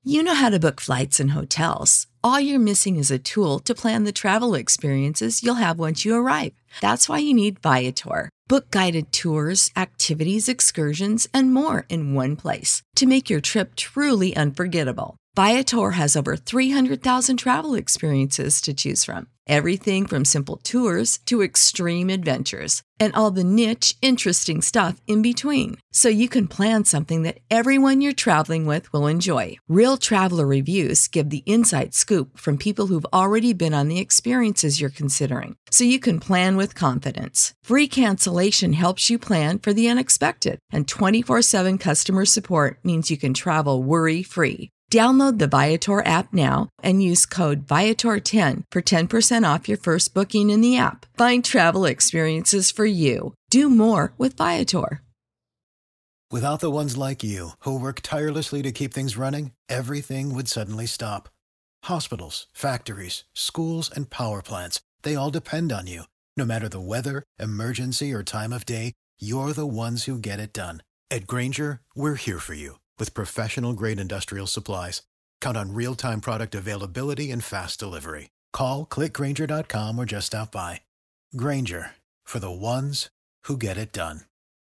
You know how to book flights and hotels. All you're missing is a tool to plan the travel experiences you'll have once you arrive. That's why you need Viator. Book guided tours, activities, excursions, and more in one place to make your trip truly unforgettable. Viator has over 300,000 travel experiences to choose from. Everything from simple tours to extreme adventures and all the niche, interesting stuff in between. So you can plan something that everyone you're traveling with will enjoy. Real traveler reviews give the inside scoop from people who've already been on the experiences you're considering. So you can plan with confidence. Free cancellation helps you plan for the unexpected. And 24/7 customer support means you can travel worry-free. Download the Viator app now and use code Viator10 for 10% off your first booking in the app. Find travel experiences for you. Do more with Viator. Without the ones like you, who work tirelessly to keep things running, everything would suddenly stop. Hospitals, factories, schools, and power plants, they all depend on you. No matter the weather, emergency, or time of day, you're the ones who get it done. At Grainger, we're here for you with professional-grade industrial supplies. Count on real-time product availability and fast delivery. Call, click Grainger.com, or just stop by. Grainger, for the ones who get it done.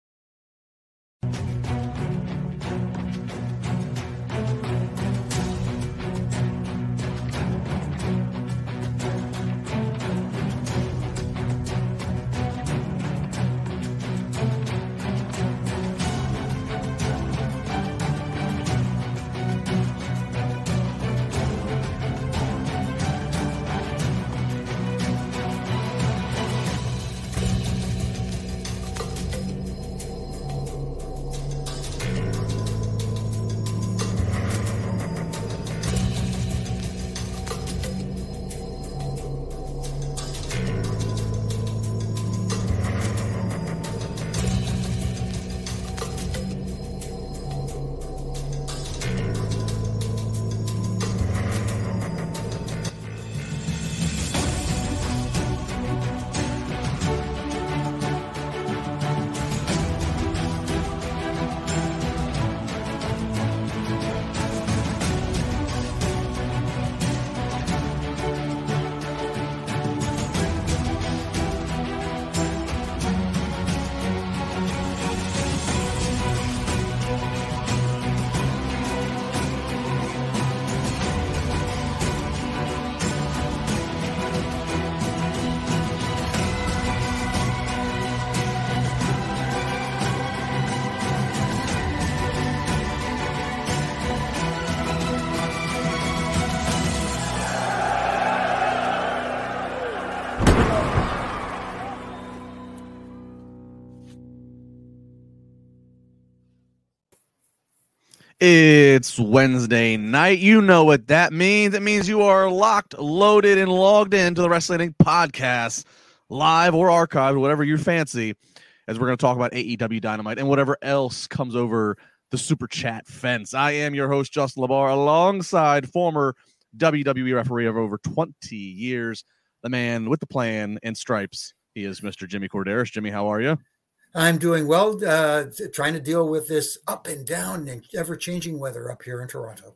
It's Wednesday night. You know what that means. It means you are locked, loaded, and logged into the Wrestling Inc. podcast, live or archived, whatever you fancy, as we're going to talk about AEW Dynamite and whatever else comes over the Super Chat fence. I am your host, Justin LaBar, alongside former WWE referee of over 20 years, the man with the plan and stripes. He is Mr. Jimmy Corderas. Jimmy, how are you? I'm doing well, trying to deal with this up and down and ever-changing weather up here in Toronto.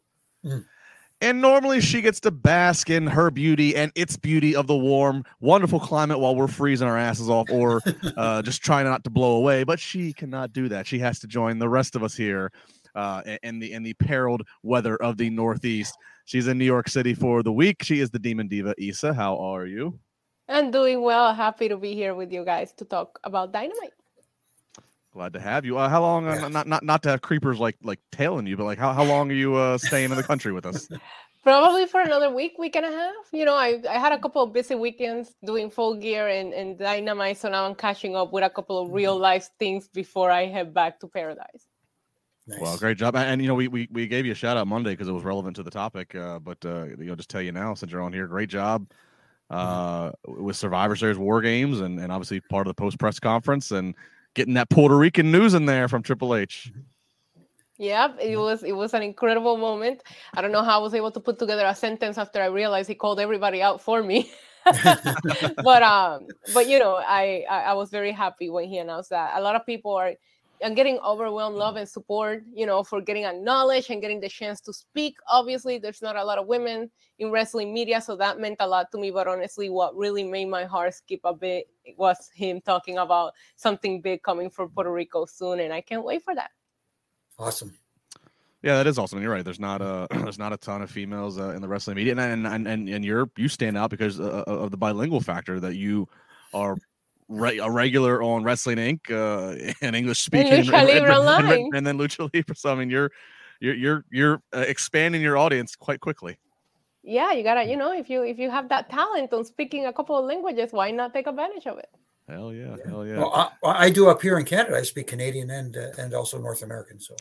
And normally she gets to bask in her beauty and its beauty of the warm, wonderful climate while we're freezing our asses off or just trying not to blow away. But she cannot do that. She has to join the rest of us here in the periled weather of the Northeast. She's in New York City for the week. She is the Demon Diva. Issa, how are you? I'm doing well. Happy to be here with you guys to talk about Dynamite. Glad to have you. How long? Not to have creepers like tailing you, but like how long are you staying in the country with us? Probably for another week and a half. You know, I had a couple of busy weekends doing Full Gear and Dynamite, so now I'm catching up with a couple of real life things before I head back to Paradise. Nice. Well, great job. And you know, we gave you a shout out Monday because it was relevant to the topic. But just tell you now since you're on here, great job with Survivor Series War Games and obviously part of the post press conference and getting that Puerto Rican news in there from Triple H. Yeah, it was an incredible moment. I don't know how I was able to put together a sentence after I realized he called everybody out for me. but you know, I was very happy when he announced that. A lot of people are I'm getting overwhelmed love and support, for getting acknowledged and getting the chance to speak. Obviously, there's not a lot of women in wrestling media, so that meant a lot to me. But honestly, what really made my heart skip a bit was him talking about something big coming for Puerto Rico soon, and I can't wait for that. Awesome. Yeah, that is awesome. And you're right. There's not a ton of females in the wrestling media, and you stand out because of the bilingual factor that you are a regular on Wrestling Inc. And English speaking, and then Lucha Libre. So I mean, you're expanding your audience quite quickly. Yeah, you gotta, if you have that talent on speaking a couple of languages, why not take advantage of it? Hell yeah, hell yeah. Well, I do up here in Canada. I speak Canadian and also North American. So,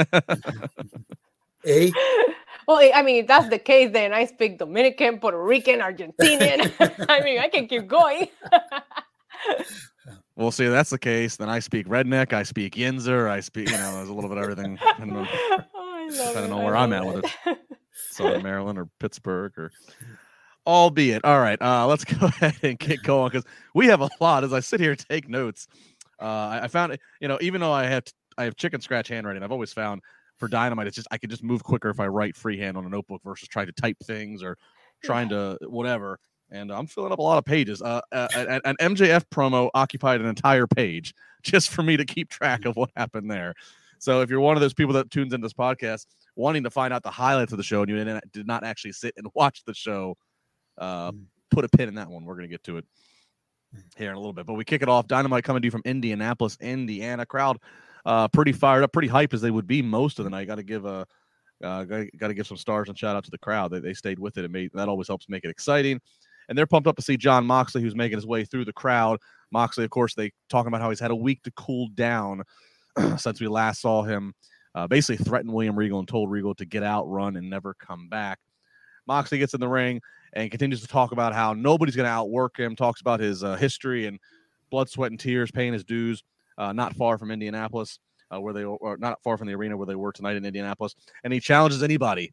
Well, I mean, if that's the case, then I speak Dominican, Puerto Rican, Argentinian. I mean, I can keep going. Well, see, that's the case. Then I speak redneck. I speak Yinzer. I speak, there's a little bit of everything. Depending on where I'm at with it. Southern Maryland or Pittsburgh or albeit. All right, let's go ahead and get going because we have a lot. As I sit here and take notes, I found, even though I have chicken scratch handwriting, I've always found for Dynamite, it's just I could just move quicker if I write freehand on a notebook versus trying to type things or trying to whatever. And I'm filling up a lot of pages. An MJF promo occupied an entire page just for me to keep track of what happened there. So if you're one of those people that tunes into this podcast wanting to find out the highlights of the show and you did not actually sit and watch the show, put a pin in that one. We're going to get to it here in a little bit. But we kick it off. Dynamite coming to you from Indianapolis, Indiana. Crowd pretty fired up, pretty hype as they would be most of the night. Got to give some stars and shout out to the crowd. They stayed with it. That always helps make it exciting. And they're pumped up to see Jon Moxley, who's making his way through the crowd. Moxley, of course, they talking about how he's had a week to cool down since we last saw him. Basically threatened William Regal and told Regal to get out, run, and never come back. Moxley gets in the ring and continues to talk about how nobody's going to outwork him, talks about his history and blood, sweat, and tears, paying his dues not far from Indianapolis, not far from the arena where they were tonight in Indianapolis. And he challenges anybody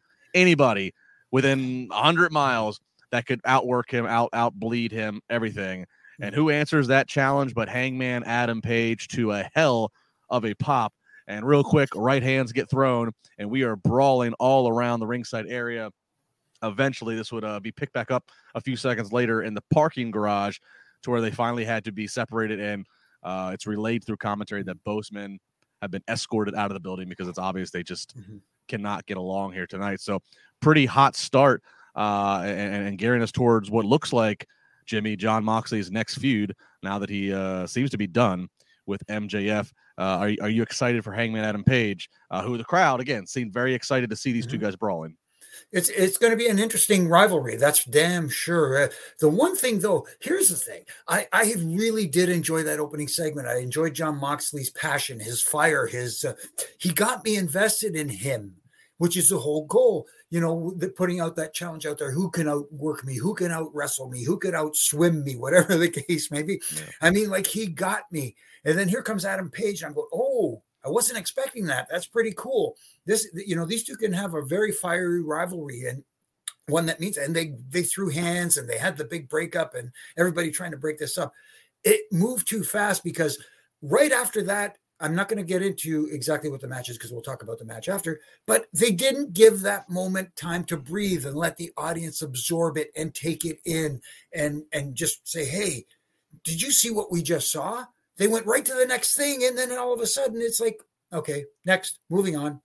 within 100 miles that could outwork him, outbleed him, everything. And who answers that challenge but Hangman Adam Page to a hell of a pop. And real quick, right hands get thrown, and we are brawling all around the ringside area. Eventually, this would be picked back up a few seconds later in the parking garage to where they finally had to be separated. And it's relayed through commentary that both men have been escorted out of the building because it's obvious they just cannot get along here tonight. So pretty hot start and gearing us towards what looks like Jon Moxley's next feud now that he seems to be done with MJF. Are you excited for Hangman Adam Page, who the crowd, again, seemed very excited to see these two guys brawling? It's going to be an interesting rivalry. That's damn sure. The one thing, though, here's the thing. I really did enjoy that opening segment. I enjoyed Jon Moxley's passion, his fire, he got me invested in him, which is the whole goal. Putting out that challenge out there. Who can outwork me? Who can out wrestle me? Who can outswim me? Whatever the case may be. Yeah. I mean, he got me. And then here comes Adam Page. And I'm going, oh, I wasn't expecting that. That's pretty cool. These two can have a very fiery rivalry and one that means, and they threw hands and they had the big breakup and everybody trying to break this up. It moved too fast because right after that, I'm not going to get into exactly what the match is because we'll talk about the match after, but they didn't give that moment time to breathe and let the audience absorb it and take it in and just say, hey, did you see what we just saw? They went right to the next thing. And then all of a sudden it's like, okay, next, moving on.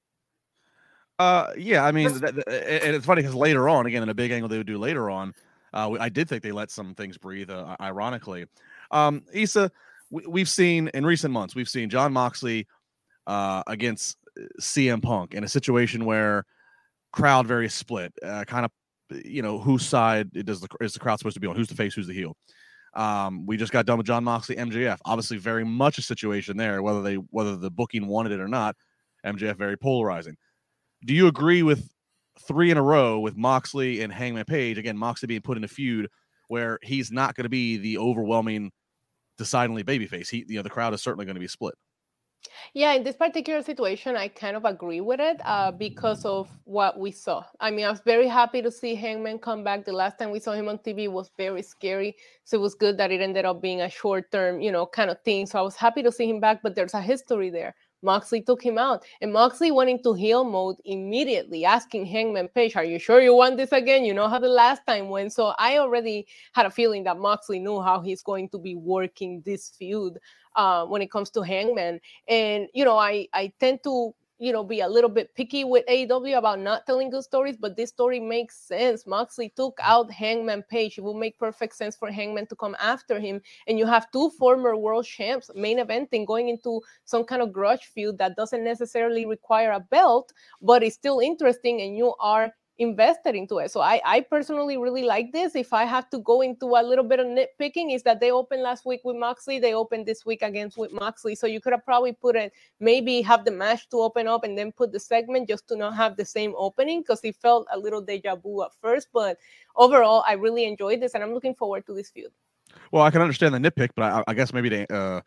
Yeah, I mean, and it's funny because later on, again, in a big angle they would do later on, I did think they let some things breathe, ironically. Issa, we've seen in recent months, we've seen Jon Moxley against CM Punk in a situation where crowd very split, kind of, whose side is the crowd supposed to be on? Who's the face? Who's the heel? We just got done with Jon Moxley, MJF. Obviously, very much a situation there, whether the booking wanted it or not. MJF very polarizing. Do you agree with 3 in a row with Moxley and Hangman Page? Again, Moxley being put in a feud where he's not going to be the overwhelming, decidedly babyface. The crowd is certainly going to be split. Yeah, in this particular situation, I kind of agree with it because of what we saw. I mean, I was very happy to see Hangman come back. The last time we saw him on TV was very scary. So it was good that it ended up being a short term, kind of thing. So I was happy to see him back, but there's a history there. Moxley took him out, and Moxley went into heel mode immediately, asking Hangman Page, "Are you sure you want this again? You know how the last time went." So I already had a feeling that Moxley knew how he's going to be working this feud when it comes to Hangman. And I tend to be a little bit picky with AEW about not telling good stories, but this story makes sense. Moxley took out Hangman Page. It will make perfect sense for Hangman to come after him, and you have two former world champs main eventing, going into some kind of grudge feud that doesn't necessarily require a belt, but it's still interesting, and you are invested into it. So I personally really like this. If I have to go into a little bit of nitpicking, is that they opened last week with Moxley, they opened this week again with Moxley. So you could have probably put it, maybe have the match to open up and then put the segment just to not have the same opening, because it felt a little deja vu at first. But overall, I really enjoyed this, and I'm looking forward to this feud. Well, I can understand the nitpick, but I guess maybe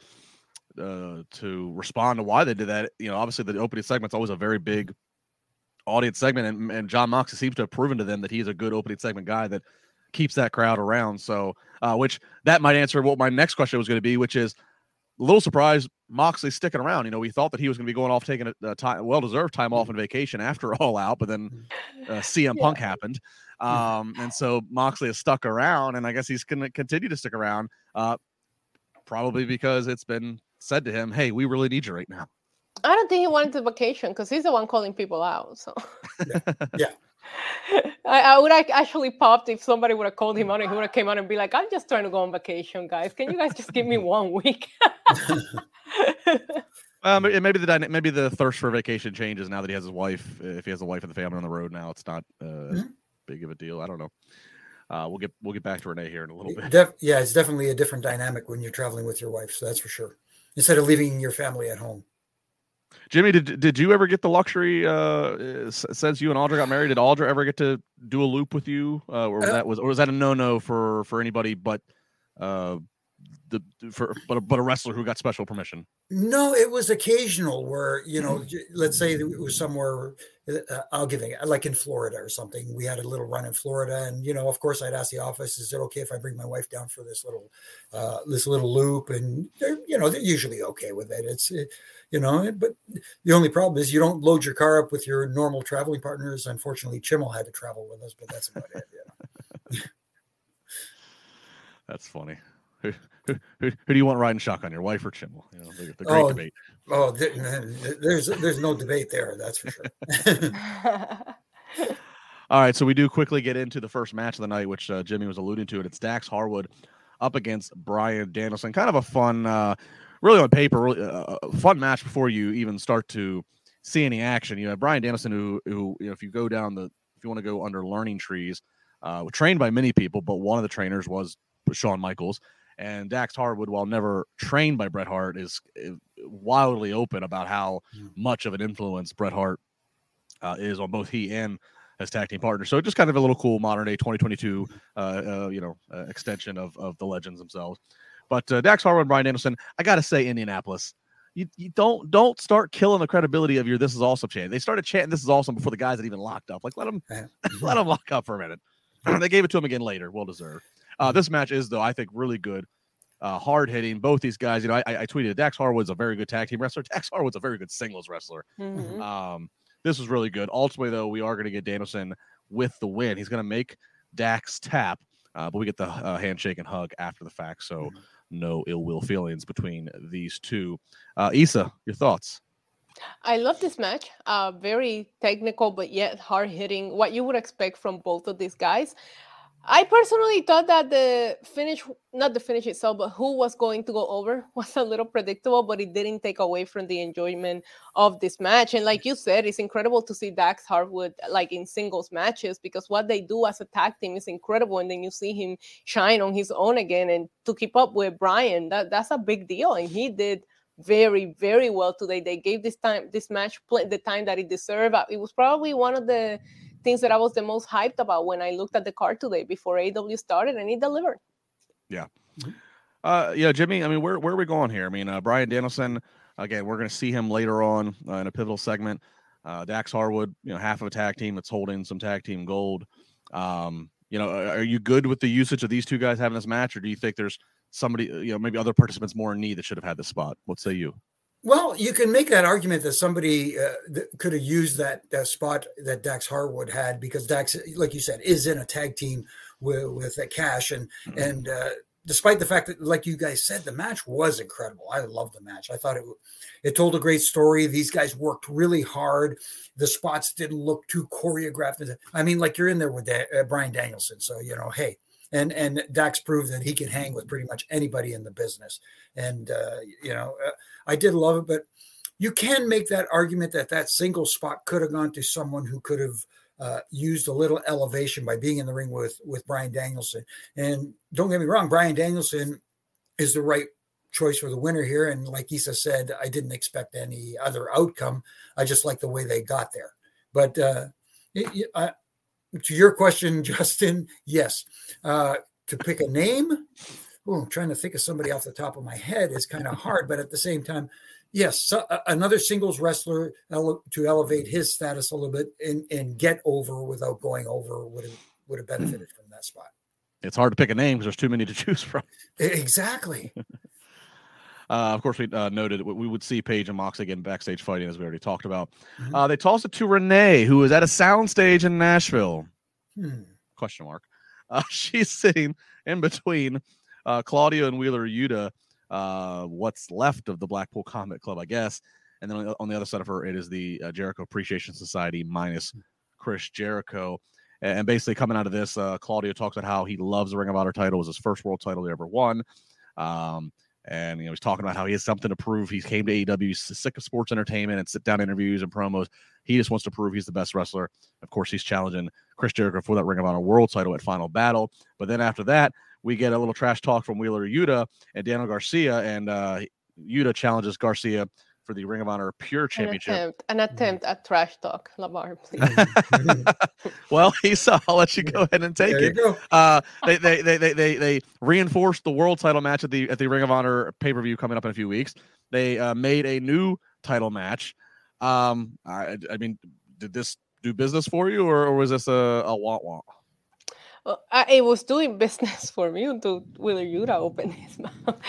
to respond to why they did that, obviously the opening segment's always a very big audience segment, and Jon Moxley seems to have proven to them that he's a good opening segment guy that keeps that crowd around. So, which that might answer what my next question was going to be, which is a little surprised Moxley sticking around. We thought that he was going to be going off taking a well-deserved time off and vacation after All Out, but then CM Punk happened. And so Moxley has stuck around, and I guess he's going to continue to stick around, probably because it's been said to him, "Hey, we really need you right now." I don't think he wanted to vacation, because he's the one calling people out. So yeah. I would have actually popped if somebody would have called him out and he would have came out and be like, "I'm just trying to go on vacation, guys. Can you guys just give me 1 week?" Maybe the thirst for vacation changes now that he has his wife. If he has a wife and the family on the road now, it's not big of a deal. I don't know. We'll get back to Renee here in a little bit. It's definitely a different dynamic when you're traveling with your wife. So that's for sure. Instead of leaving your family at home. Jimmy, did you ever get the luxury since you and Audra got married? Did Audra ever get to do a loop with you, or was that a no for anybody but a wrestler who got special permission? No, it was occasional where, let's say it was somewhere, I'll give it, like in Florida or something. We had a little run in Florida, and, of course I'd ask the office, is it okay if I bring my wife down for this little loop? And they're usually okay with it. But the only problem is you don't load your car up with your normal traveling partners. Unfortunately, Chimmel had to travel with us, but that's about it. That's funny. Who do you want riding shotgun, your wife or Chimmel? The great debate. Oh, there's no debate there. That's for sure. All right, so we do quickly get into the first match of the night, which Jimmy was alluding to, and it's Dax Harwood up against Bryan Danielson. Kind of a fun, really on paper, really, fun match before you even start to see any action. You have Bryan Danielson, who if you want to go under learning trees, trained by many people, but one of the trainers was Shawn Michaels. And Dax Harwood, while never trained by Bret Hart, is wildly open about how much of an influence Bret Hart is on both he and his tag team partner. So just kind of a little cool modern day 2022, extension of the legends themselves. But Dax Harwood and Bryan Danielson, I got to say, Indianapolis, you don't start killing the credibility of your This Is Awesome chant. They started chanting This Is Awesome before the guys had even locked up. Like, let them lock up for a minute. They gave it to him again later. Well deserved. This match is, though, I think, really good. Hard hitting. Both these guys, I tweeted, Dax Harwood's a very good tag team wrestler. Dax Harwood's a very good singles wrestler. Mm-hmm. This was really good. Ultimately, though, we are going to get Danielson with the win. He's going to make Dax tap, but we get the handshake and hug after the fact. So no ill will feelings between these two. Issa, your thoughts? I love this match. Very technical, but yet hard hitting. What you would expect from both of these guys. I personally thought that the finish, not the finish itself, but who was going to go over was a little predictable, but it didn't take away from the enjoyment of this match. And like you said, it's incredible to see Dax Harwood like in singles matches, because what they do as a tag team is incredible. And then you see him shine on his own again, and to keep up with Bryan, that's a big deal. And he did very, very well today. They gave this match the time that it deserved. It was probably one of the things that I was the most hyped about when I looked at the card today before AEW started, and he delivered. Yeah. Jimmy, I mean, where are we going here? I mean, Bryan Danielson, Again, we're going to see him later on in a pivotal segment. Dax Harwood, half of a tag team that's holding some tag team gold. Are you good with the usage of these two guys having this match, or do you think there's somebody, maybe other participants more in need that should have had this spot? What say you? Well, you can make that argument that somebody could have used that spot that Dax Harwood had, because Dax, like you said, is in a tag team with Cash, and despite the fact that, like you guys said, the match was incredible. I love the match. I thought it told a great story. These guys worked really hard. The spots didn't look too choreographed. I mean, like, you're in there with Bryan Danielson, so hey. And Dax proved that he can hang with pretty much anybody in the business. And, I did love it, but you can make that argument that single spot could have gone to someone who could have used a little elevation by being in the ring with Bryan Danielson. And don't get me wrong, Bryan Danielson is the right choice for the winner here. And like Isa said, I didn't expect any other outcome. I just like the way they got there. But to your question, Justin, yes. To pick a name, I'm trying to think of somebody off the top of my head is kind of hard, but at the same time, yes, another singles wrestler to elevate his status a little bit and get over without going over would have benefited from that spot. It's hard to pick a name because there's too many to choose from. Exactly. Of course, we noted we would see Paige and Mox again backstage fighting, as we already talked about. They tossed it to Renee, who was at a soundstage in Nashville. Question mark. She's sitting in between Claudio and Wheeler Yuta, what's left of the Blackpool Combat Club, I guess. And then on the other side of her, it is the Jericho Appreciation Society minus Chris Jericho. And basically coming out of this, Claudio talks about how he loves the Ring of Honor title. It was his first world title he ever won. And he's talking about how he has something to prove. He came to AEW, he's sick of sports entertainment and sit-down interviews and promos. He just wants to prove he's the best wrestler. Of course, he's challenging Chris Jericho for that Ring of Honor world title at Final Battle. But then after that, we get a little trash talk from Wheeler Yuta and Daniel Garcia, and Yuta challenges Garcia for the Ring of Honor Pure Championship. An attempt at trash talk. Lamar, please. Well, Isa, I'll let you go ahead and take it. They reinforced the world title match at the Ring of Honor pay-per-view coming up in a few weeks. They made a new title match. I mean, did this do business for you, or was this a wah-wah? Well, it was doing business for me until Wheeler Yuta opened his mouth.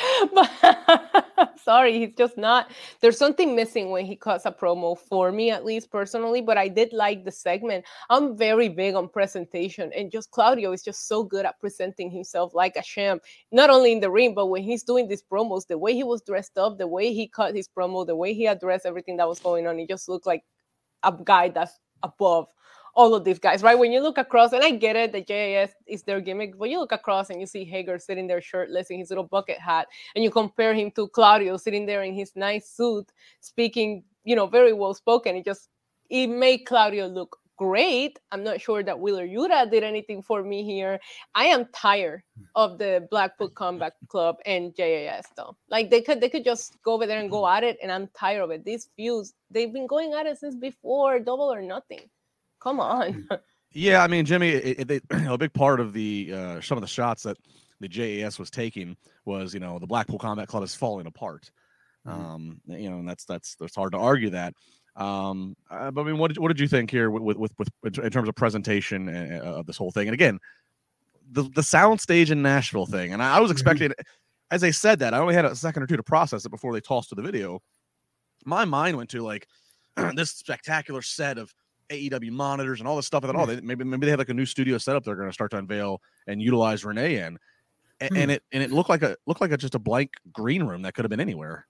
But sorry, he's just not. There's something missing when he cuts a promo, for me at least personally. But I did like the segment. I'm very big on presentation, and just Claudio is just so good at presenting himself like a champ, not only in the ring, but when he's doing these promos, the way he was dressed up, the way he cut his promo, the way he addressed everything that was going on, he just looked like a guy that's above all of these guys, right? When you look across, and I get it, the JAS is their gimmick, but you look across and you see Hager sitting there shirtless in his little bucket hat, and you compare him to Claudio sitting there in his nice suit, speaking, very well spoken. It made Claudio look great. I'm not sure that Wheeler Yuta did anything for me here. I am tired of the Blackpool Combat Club and JAS though. Like they could just go over there and go at it, and I'm tired of it. These feuds, they've been going at it since before Double or Nothing. Come on. Yeah, I mean, Jimmy, a big part of the some of the shots that the JAS was taking was, the Blackpool Combat Club is falling apart. And that's hard to argue that. But I mean, what did you think here with in terms of presentation of this whole thing? And again, the soundstage in Nashville thing, and I was expecting, as they said that, I only had a second or two to process it before they tossed to the video. My mind went to like this spectacular set of AEW monitors and all this stuff. And maybe they have like a new studio setup they're going to start to unveil and utilize Renee in, and it looked like just a blank green room that could have been anywhere.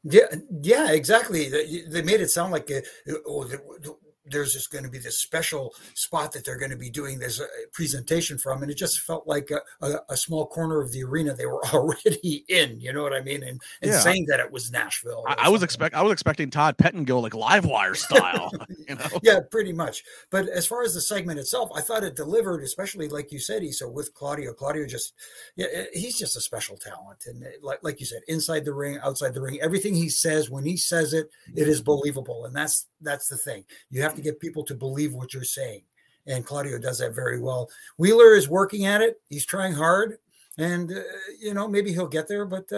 Yeah, exactly. They made it sound like there's just going to be this special spot that they're going to be doing this presentation from, and it just felt like a small corner of the arena they were already in. You know what I mean? And saying that it was Nashville. I was expecting Todd Pettengill like Livewire style. Yeah, pretty much. But as far as the segment itself, I thought it delivered, especially like you said, Isa, with Claudio. Claudio he's just a special talent, and like you said, inside the ring, outside the ring, everything he says, when he says it, it is believable, and that's the thing. You have to get people to believe what you're saying, and Claudio does that very well. Wheeler is working at it. He's trying hard, and maybe he'll get there, but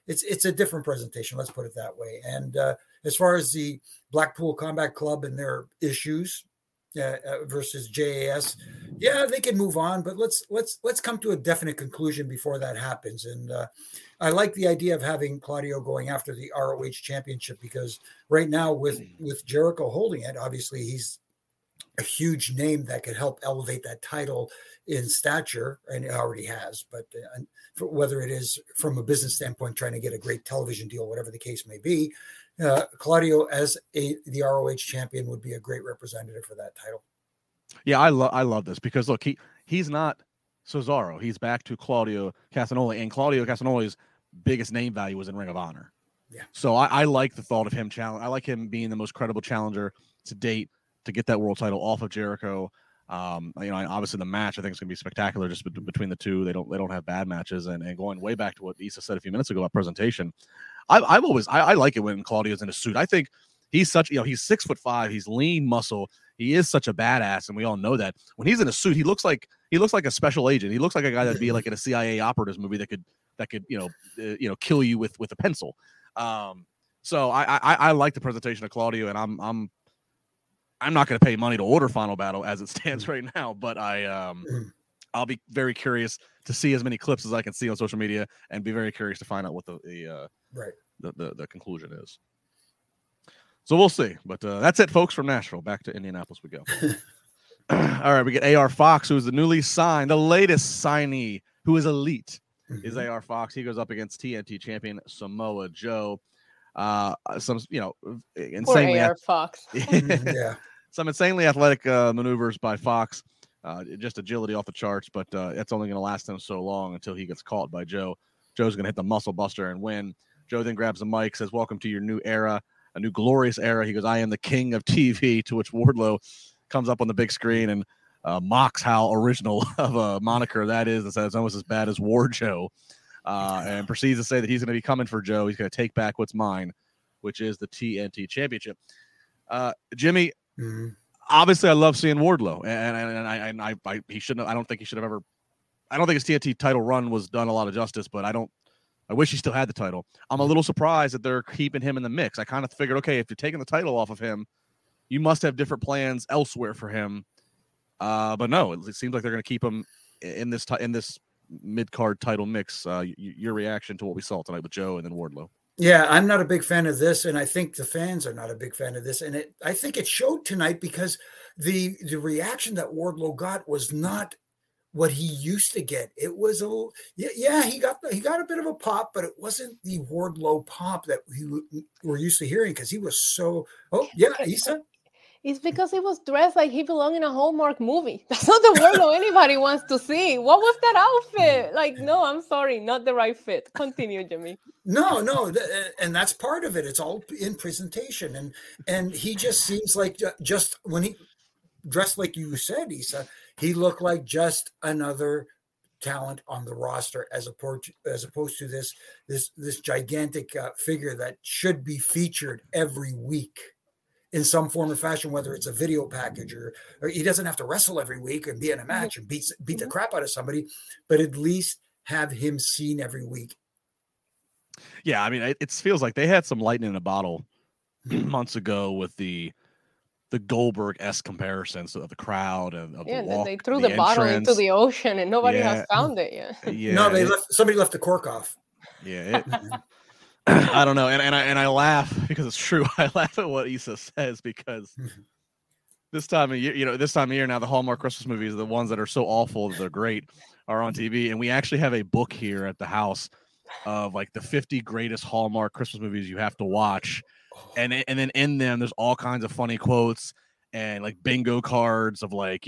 it's a different presentation. Let's put it that way. And as far as the Blackpool Combat Club and their issues versus JAS, yeah, they can move on, but let's come to a definite conclusion before that happens. And I like the idea of having Claudio going after the ROH championship, because right now with Jericho holding it, obviously he's a huge name that could help elevate that title in stature, and it already has. But whether it is from a business standpoint, trying to get a great television deal, whatever the case may be, Claudio as the ROH champion would be a great representative for that title. Yeah, I love this, because look, he's not Cesaro. He's back to Claudio Castagnoli, and Claudio Castagnoli's biggest name value was in Ring of Honor. Yeah. So I like the thought of him I like him being the most credible challenger to date to get that world title off of Jericho. Obviously the match I think is going to be spectacular just between the two. They don't have bad matches, and going way back to what Issa said a few minutes ago about presentation. I like it when Claudio's in a suit. I think he's such, he's 6'5", he's lean muscle. He is such a badass, and we all know that. When he's in a suit, he looks like a special agent. He looks like a guy that'd be like in a CIA operatives movie that could kill you with a pencil. So I like the presentation of Claudio, and I'm not going to pay money to order Final Battle as it stands right now, but I'll be very curious to see as many clips as I can see on social media, and be very curious to find out what the conclusion is. So we'll see. But that's it, folks, from Nashville. Back to Indianapolis we go. All right, we get AR Fox, who is the newly signed, the latest signee, who is elite, is AR Fox. He goes up against TNT champion Samoa Joe. Insanely AR Fox. Yeah. Some insanely athletic maneuvers by Fox, just agility off the charts, but it's only going to last him so long until he gets caught by Joe. Joe's going to hit the muscle buster and win. Joe then grabs the mic, says, "Welcome to your new era, a new glorious era." He goes, "I am the king of TV," to which Wardlow comes up on the big screen and mocks how original of a moniker that is, and says it's almost as bad as War Joe, and proceeds to say that he's going to be coming for Joe. He's going to take back what's mine, which is the TNT championship. Jimmy, obviously I love seeing Wardlow, and he shouldn't. I don't think he should have ever. I don't think his TNT title run was done a lot of justice, but I wish he still had the title. I'm a little surprised that they're keeping him in the mix. I kind of figured, okay, if you're taking the title off of him, you must have different plans elsewhere for him. But no, it seems like they're going to keep him in this mid-card title mix. Your reaction to what we saw tonight with Joe and then Wardlow? Yeah, I'm not a big fan of this, and I think the fans are not a big fan of this. And I think it showed tonight, because the reaction that Wardlow got was not what he used to get. It was he got a bit of a pop, but it wasn't the Wardlow pop that we're used to hearing, because he was so. Oh yeah, Issa. It's because he was dressed like he belonged in a Hallmark movie. That's not the Wardlow anybody wants to see. What was that outfit? Like, no, I'm sorry, not the right fit. Continue, Jimmy. No, and that's part of it. It's all in presentation, and he just seems like just when he dressed like you said, Issa, he looked like just another talent on the roster, as opposed to this gigantic figure that should be featured every week in some form or fashion, whether it's a video package or he doesn't have to wrestle every week and be in a match and beat the crap out of somebody, but at least have him seen every week. Yeah, I mean, it feels like they had some lightning in a bottle months ago with the Goldberg-esque comparisons of the crowd and of the walk, they threw the bottle into the ocean and nobody has found it yet. Yeah, no, somebody left the cork off. Yeah, I don't know, and I laugh because it's true. I laugh at what Issa says, because this time of year now, the Hallmark Christmas movies, the ones that are so awful that they're great, are on TV, and we actually have a book here at the house of like the 50 greatest Hallmark Christmas movies you have to watch, and then in them there's all kinds of funny quotes and like bingo cards of like,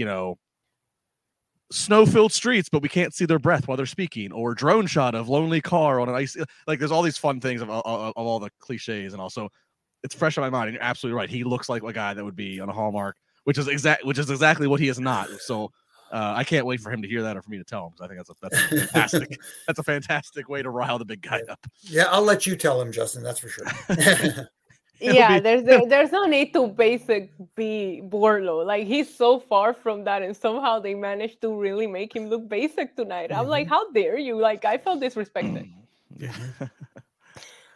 snow-filled streets, but we can't see their breath while they're speaking, or drone shot of lonely car on an ice. Like, there's all these fun things of all the cliches, and also it's fresh on my mind. And you're absolutely right. He looks like a guy that would be on a Hallmark, which is exactly what he is not. So I can't wait for him to hear that, or for me to tell him, because I think that's fantastic. That's a fantastic way to rile the big guy up. Yeah, I'll let you tell him, Justin. That's for sure. Yeah, there's no need to be Wardlow. Like, he's so far from that, and somehow they managed to really make him look basic tonight. I'm like, how dare you? Like, I felt disrespected. Yeah.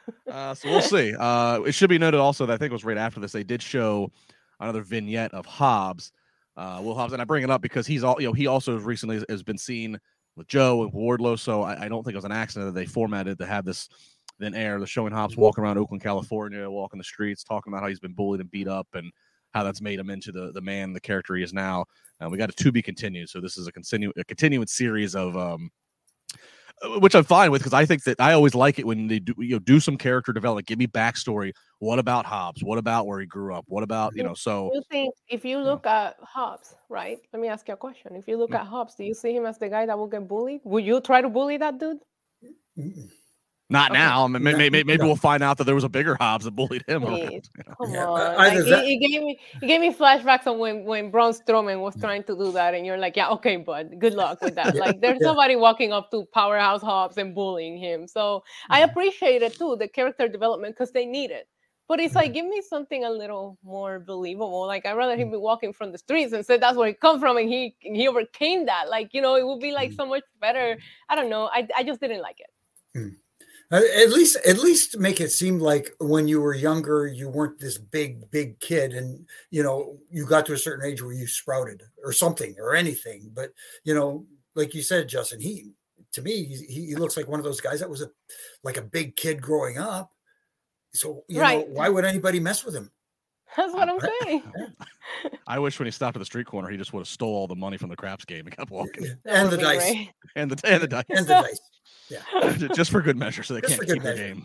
So we'll see. It should be noted also that I think it was right after this they did show another vignette of Hobbs, Will Hobbs, and I bring it up because he's all he also recently has been seen with Joe and Wardlow, so I don't think it was an accident that they formatted to have this then air. The showing Hobbs walking around Oakland, California, walking the streets, talking about how he's been bullied and beat up and how that's made him into the man, the character he is now. We got a to be continued, so this is a continuing series of which I'm fine with because I think that I always like it when they do some character development. Give me backstory. What about Hobbs? What about where he grew up? What about So you think if you look at Hobbs, right? Let me ask you a question. If you look at Hobbs, do you see him as the guy that will get bullied? Would you try to bully that dude? Not now. I mean, maybe we'll find out that there was a bigger Hobbs that bullied him. Come on. It gave me flashbacks on when Braun Strowman was trying to do that, and you're like, yeah, okay, bud, good luck with that. Like, there's somebody walking up to Powerhouse Hobbs and bullying him. So I appreciate it too, the character development, because they need it. But it's like, give me something a little more believable. Like, I'd rather him be walking from the streets and said that's where he comes from, and he overcame that. Like, it would be like so much better. I don't know. I just didn't like it. At least make it seem like when you were younger, you weren't this big kid, and you got to a certain age where you sprouted or something or anything. But like you said, Justin, he looks like one of those guys that was like a big kid growing up. So why would anybody mess with him? That's what I'm saying. I wish when he stopped at the street corner, he just would have stole all the money from the craps game and kept walking. And the dice. And the dice. And the dice. Yeah. Just for good measure, so they can't keep the game.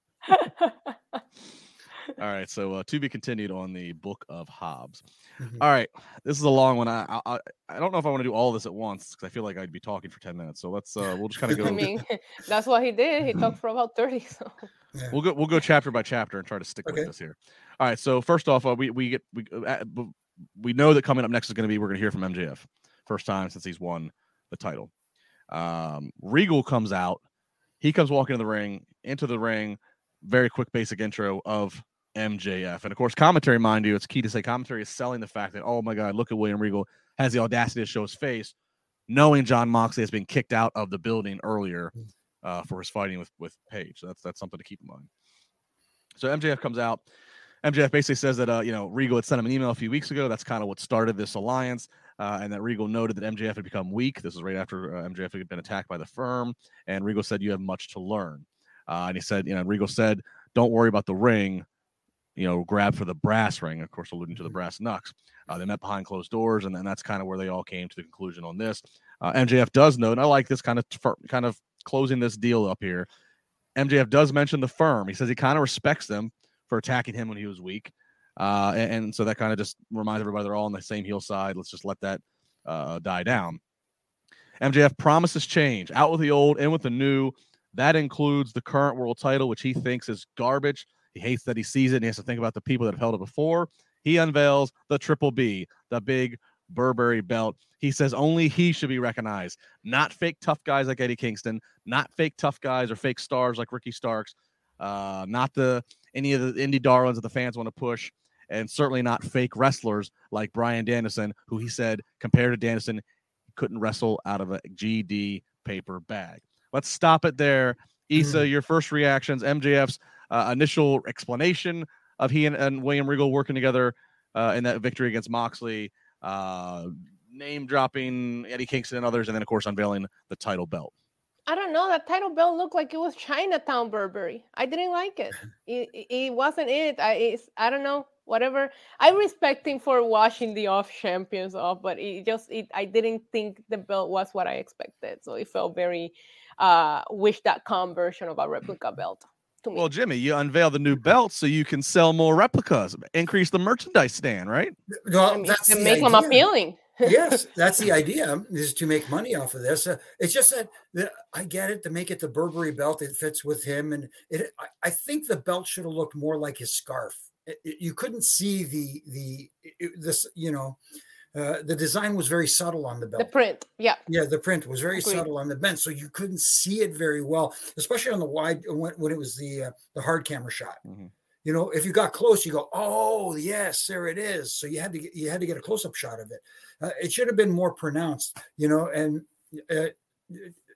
All right, so to be continued on the Book of Hobbs. Mm-hmm. All right, this is a long one. I don't know if I want to do all this at once because I feel like I'd be talking for 10 minutes. So let's we'll just kind of go. I mean, that's what he did. He talked for about 30. So we'll go chapter by chapter and try to stick with this here. All right, so first off, we know that coming up next is going to be we're going to hear from MJF, first time since he's won the title. Regal comes out. He comes walking into the ring. Very quick basic intro of MJF. And of course, commentary, mind you, it's key to say commentary is selling the fact that, oh my God, look at William Regal has the audacity to show his face, knowing Jon Moxley has been kicked out of the building earlier for his fighting with Paige. So that's something to keep in mind. So MJF comes out. MJF basically says that Regal had sent him an email a few weeks ago. That's kind of what started this alliance. And that Regal noted that MJF had become weak. This was right after MJF had been attacked by the Firm. And Regal said, you have much to learn. And he said, Regal said, don't worry about the ring, grab for the brass ring, of course, alluding to the brass knucks. They met behind closed doors, and then that's kind of where they all came to the conclusion on this. MJF does note, and I like this kind of closing this deal up here. MJF does mention the Firm. He says he kind of respects them for attacking him when he was weak. And so that kind of just reminds everybody they're all on the same heel side. Let's just let that die down. MJF promises change, out with the old, in with the new. That includes the current world title, which he thinks is garbage. He hates that he sees it, and he has to think about the people that have held it before. He unveils the Triple B, the big Burberry belt. He says only he should be recognized, not fake tough guys like Eddie Kingston, not fake tough guys or fake stars like Ricky Starks, not any of the indie darlings that the fans want to push, and certainly not fake wrestlers like Bryan Danielson, who he said, compared to Danielson, couldn't wrestle out of a GD paper bag. Let's stop it there. Issa, your first reactions, MJF's initial explanation of he and William Regal working together in that victory against Moxley, name dropping Eddie Kingston and others, and then, of course, unveiling the title belt. I don't know. That title belt looked like it was Chinatown Burberry. I didn't like it. It wasn't it. I don't know. Whatever. I respect him for washing the off champions off, but I didn't think the belt was what I expected. So it felt very Wish.com version of a replica belt to me. Well, Jimmy, you unveil the new belt so you can sell more replicas, increase the merchandise stand, right? Well, that's and make them appealing. Yes, that's the idea, is to make money off of this. It's just that I get it, to make it the Burberry belt. It fits with him, and I think the belt should have looked more like his scarf. You couldn't see the design was very subtle on the belt. The print, yeah, the print was very subtle on the bend, so you couldn't see it very well, especially on the wide when it was the hard camera shot. Mm-hmm. If you got close, you go, oh yes, there it is. So you had to get a close up shot of it. It should have been more pronounced, and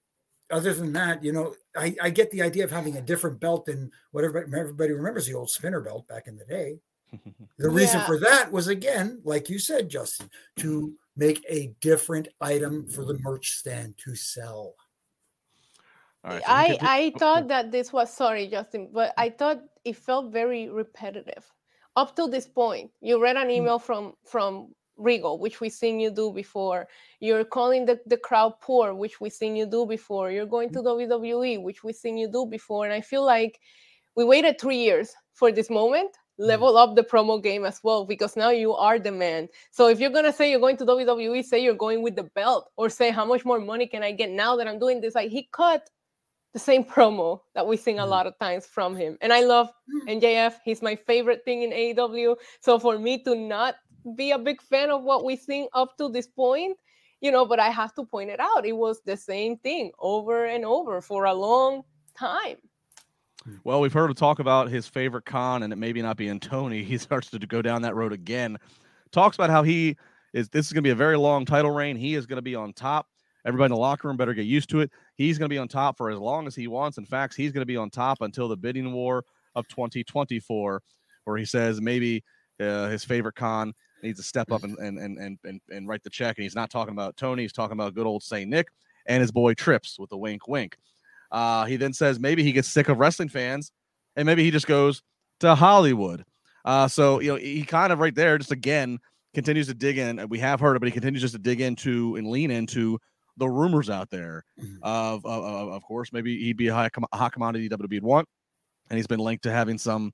other than that, I get the idea of having a different belt than what everybody remembers, the old spinner belt back in the day. The reason for that was, again, like you said, Justin, to make a different item for the merch stand to sell. All right, so I thought that this was, sorry, Justin, but I thought it felt very repetitive up to this point. You read an email from Regal, which we've seen you do before. You're calling the crowd poor, which we've seen you do before. You're going to WWE, which we've seen you do before. And I feel like we waited 3 years for this moment. Level up the promo game as well, because now you are the man. So if you're going to say you're going to WWE, say you're going with the belt, or say how much more money can I get now that I'm doing this? Like, he cut the same promo that we sing a lot of times from him. And I love MJF. He's my favorite thing in AEW. So for me to not be a big fan of what we sing up to this point, but I have to point it out. It was the same thing over and over for a long time. Well, we've heard him talk about his favorite con, and it maybe not being Tony. He starts to go down that road again. Talks about how this is going to be a very long title reign. He is going to be on top. Everybody in the locker room better get used to it. He's going to be on top for as long as he wants. In fact, he's going to be on top until the bidding war of 2024, where he says maybe his favorite con needs to step up and write the check. And he's not talking about Tony. He's talking about good old St. Nick and his boy Trips with the wink, wink. He then says maybe he gets sick of wrestling fans and maybe he just goes to Hollywood. So he kind of right there just again continues to dig in. We have heard it, but he continues just to dig into and lean into the rumors out there of course, maybe he'd be a hot commodity WWE would want. And he's been linked to having some,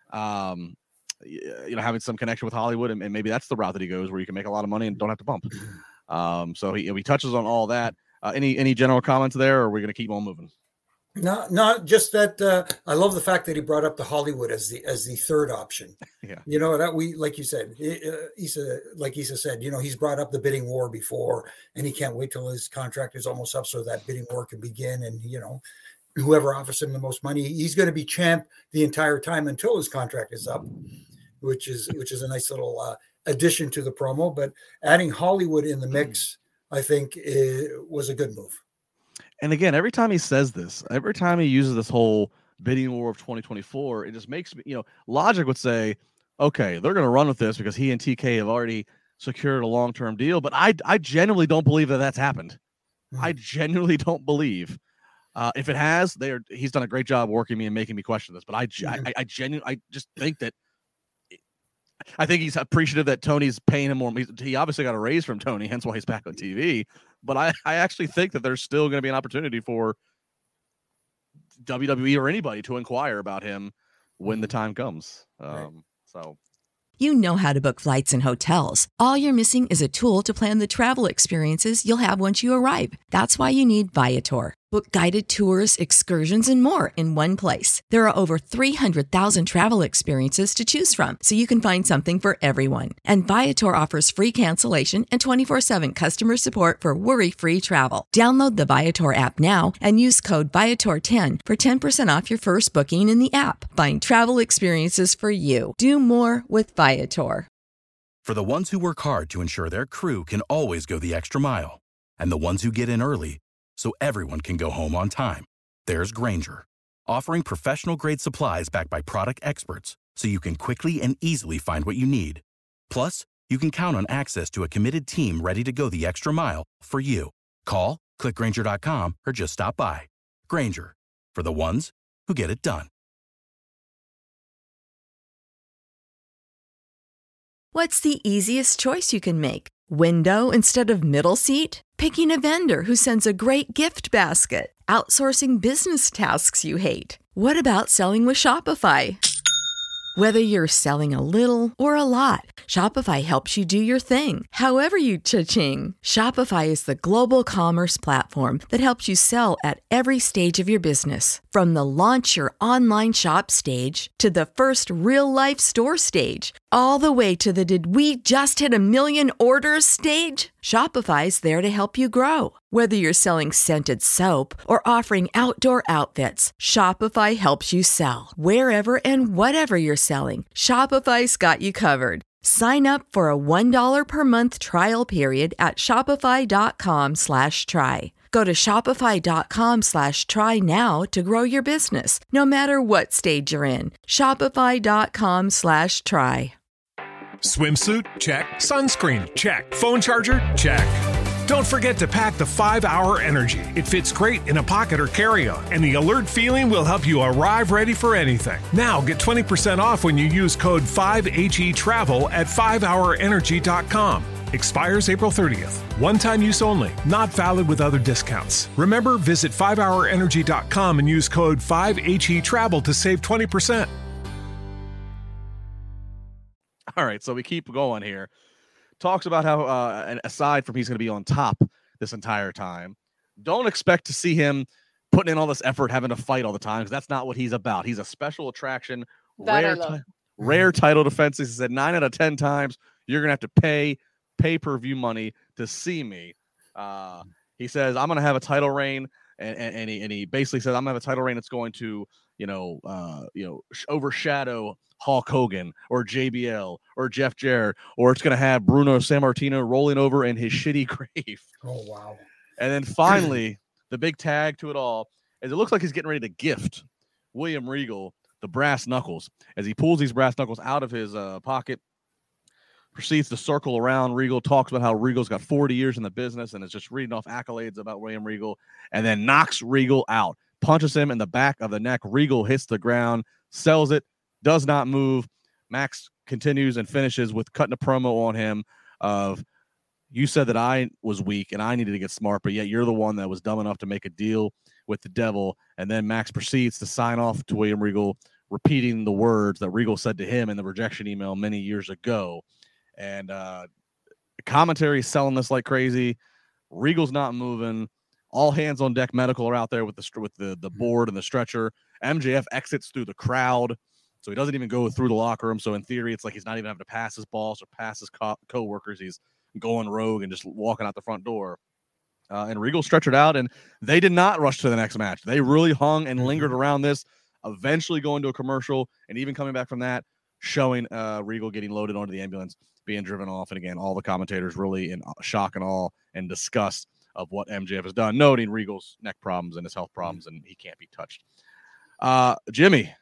having some connection with Hollywood. And maybe that's the route that he goes, where you can make a lot of money and don't have to bump. So he touches on all that. Any general comments there, or are we going to keep on moving? No, just that I love the fact that he brought up the Hollywood as the third option. Yeah, that we, like you said, Issa said, he's brought up the bidding war before, and he can't wait till his contract is almost up so that bidding war can begin. And whoever offers him the most money, he's going to be champ the entire time until his contract is up, which is a nice little addition to the promo. But adding Hollywood in the mix, I think, was a good move. And again, every time he says this, every time he uses this whole bidding war of 2024, it just makes me, logic would say, okay, they're going to run with this because he and TK have already secured a long-term deal. But I genuinely don't believe that that's happened. I genuinely don't believe. If it has, he's done a great job working me and making me question this. But I just think that I think he's appreciative that Tony's paying him more. He obviously got a raise from Tony, hence why he's back on TV. But I actually think that there's still going to be an opportunity for WWE or anybody to inquire about him when the time comes. So. You know how to book flights and hotels. All you're missing is a tool to plan the travel experiences you'll have once you arrive. That's why you need Viator. Book guided tours, excursions, and more in one place. There are over 300,000 travel experiences to choose from, so you can find something for everyone. And Viator offers free cancellation and 24/7 customer support for worry-free travel. Download the Viator app now and use code Viator10 for 10% off your first booking in the app. Find travel experiences for you. Do more with Viator. For the ones who work hard to ensure their crew can always go the extra mile, and the ones who get in early so everyone can go home on time, there's Grainger, offering professional-grade supplies backed by product experts so you can quickly and easily find what you need. Plus, you can count on access to a committed team ready to go the extra mile for you. Call, click Grainger.com, or just stop by. Grainger, for the ones who get it done. What's the easiest choice you can make? Window instead of middle seat? Picking a vendor who sends a great gift basket? Outsourcing business tasks you hate? What about selling with Shopify? Whether you're selling a little or a lot, Shopify helps you do your thing, however you cha-ching. Shopify is the global commerce platform that helps you sell at every stage of your business. From the launch your online shop stage to the first real-life store stage, all the way to the did we just hit 1 million orders stage. Shopify's there to help you grow. Whether you're selling scented soap or offering outdoor outfits, Shopify helps you sell. Wherever and whatever you're selling, Shopify's got you covered. Sign up for a $1 per month trial period at shopify.com/try. Go to shopify.com/try now to grow your business, no matter what stage you're in. Shopify.com/try. Swimsuit? Check. Sunscreen? Check. Phone charger? Check. Don't forget to pack the 5-Hour Energy. It fits great in a pocket or carry-on, and the alert feeling will help you arrive ready for anything. Now get 20% off when you use code 5HETRAVEL at 5hourenergy.com. Expires April 30th. One-time use only. Not valid with other discounts. Remember, visit 5hourenergy.com and use code 5HETRAVEL to save 20%. All right, so we keep going here. Talks about how, and aside from he's going to be on top this entire time, don't expect to see him putting in all this effort, having to fight all the time, because that's not what he's about. He's a special attraction, rare title defenses. He said 9 out of 10 times you're going to have to pay pay-per-view money to see me. He says, I'm going to have a title reign, and he basically says, I'm going to have a title reign that's going to, overshadow Hulk Hogan or JBL or Jeff Jarrett, or it's going to have Bruno Sammartino rolling over in his shitty grave. Oh, wow. And then finally, the big tag to it all is it looks like he's getting ready to gift William Regal the brass knuckles. As he pulls these brass knuckles out of his pocket, proceeds to circle around Regal, talks about how Regal's got 40 years in the business and is just reading off accolades about William Regal, and then knocks Regal out, punches him in the back of the neck. Regal hits the ground, sells it, does not move. Max continues and finishes with cutting a promo on him of, you said that I was weak and I needed to get smart, but yet you're the one that was dumb enough to make a deal with the devil. And then Max proceeds to sign off to William Regal, repeating the words that Regal said to him in the rejection email many years ago. And commentary selling this like crazy. Regal's not moving. All hands on deck medical are out there with the board and the stretcher. MJF exits through the crowd, so he doesn't even go through the locker room. So in theory, it's like he's not even having to pass his boss or pass his co-workers. He's going rogue and just walking out the front door. And Regal stretchered out, and they did not rush to the next match. They really hung and lingered around this, eventually going to a commercial, and even coming back from that, showing Regal getting loaded onto the ambulance, being driven off. And again, all the commentators really in shock and awe and disgust of what MJF has done, noting Regal's neck problems and his health problems, and he can't be touched. Jimmy,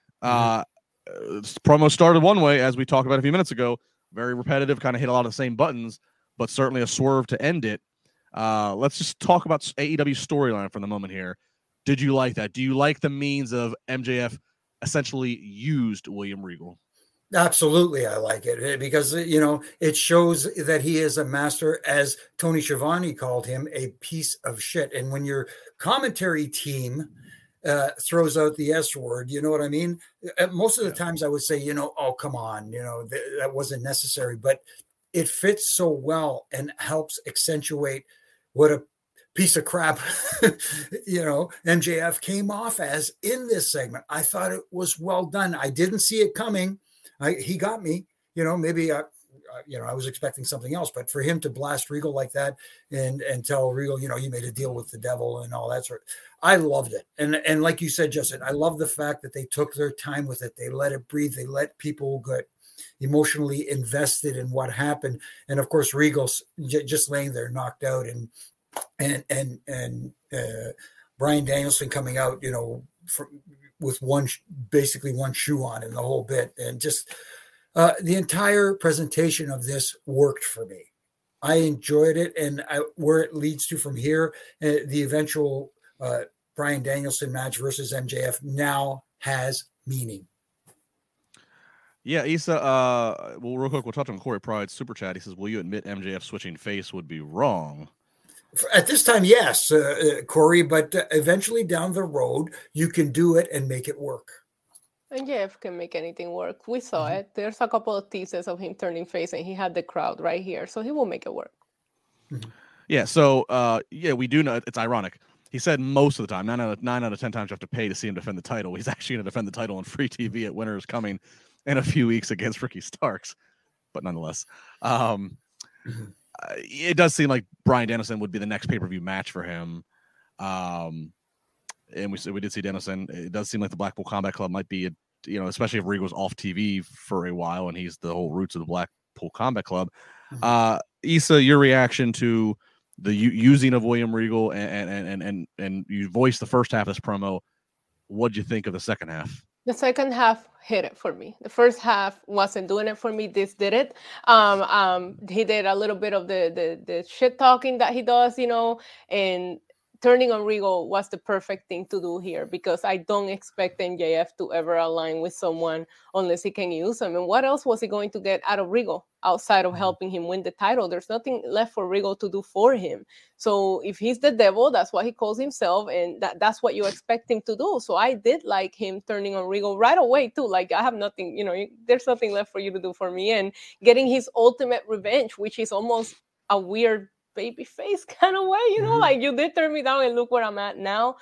promo started one way, as we talked about a few minutes ago, very repetitive, kind of hit a lot of the same buttons, but certainly a swerve to end it. Let's just talk about AEW storyline for the moment here. Did you like that? Do you like the means of MJF essentially used William Regal? Absolutely, I like it because, it shows that he is a master, as Tony Schiavone called him, a piece of shit. And when your commentary team throws out the S word, you know what I mean? Most of the times I would say, oh, come on, that wasn't necessary. But it fits so well and helps accentuate what a piece of crap, MJF came off as in this segment. I thought it was well done. I didn't see it coming. He got me, maybe, I was expecting something else, but for him to blast Regal like that and tell Regal, you made a deal with the devil and all that sort, I loved it. And like you said, Justin, I love the fact that they took their time with it. They let it breathe. They let people get emotionally invested in what happened. And of course, Regal's just laying there knocked out, and Bryan Danielson coming out, with basically one shoe on in the whole bit. And just the entire presentation of this worked for me. I enjoyed it. And where it leads to from here, the eventual Bryan Danielson match versus MJF now has meaning. Yeah, Issa, well, real quick, we'll touch on Corey Pride's super chat. He says, will you admit MJF switching face would be wrong? At this time, yes, Corey, but eventually down the road, you can do it and make it work. And Jeff can make anything work. We saw it. There's a couple of teases of him turning face, and he had the crowd right here, so he will make it work. Yeah, so, we do know it's ironic. He said most of the time, 9 out of 10 times you have to pay to see him defend the title. He's actually going to defend the title on free TV at Winter is Coming in a few weeks against Ricky Starks, but nonetheless. It does seem like Bryan Danielson would be the next pay-per-view match for him. And we did see Danielson. It does seem like the Blackpool Combat Club might be, especially if Regal's off TV for a while and he's the whole roots of the Blackpool Combat Club. Issa, your reaction to, the using of William Regal, and you voiced the first half of this promo. What'd you think of the second half? The second half hit it for me. The first half wasn't doing it for me. This did it. He did a little bit of the shit talking that he does, and turning on Regal was the perfect thing to do here, because I don't expect MJF to ever align with someone unless he can use him. And what else was he going to get out of Regal outside of helping him win the title? There's nothing left for Regal to do for him. So if he's the devil, that's what he calls himself, and that's what you expect him to do. So I did like him turning on Regal right away too. Like, I have nothing, there's nothing left for you to do for me. And getting his ultimate revenge, which is almost a weird baby face kind of way, like, you did turn me down and look where I'm at now.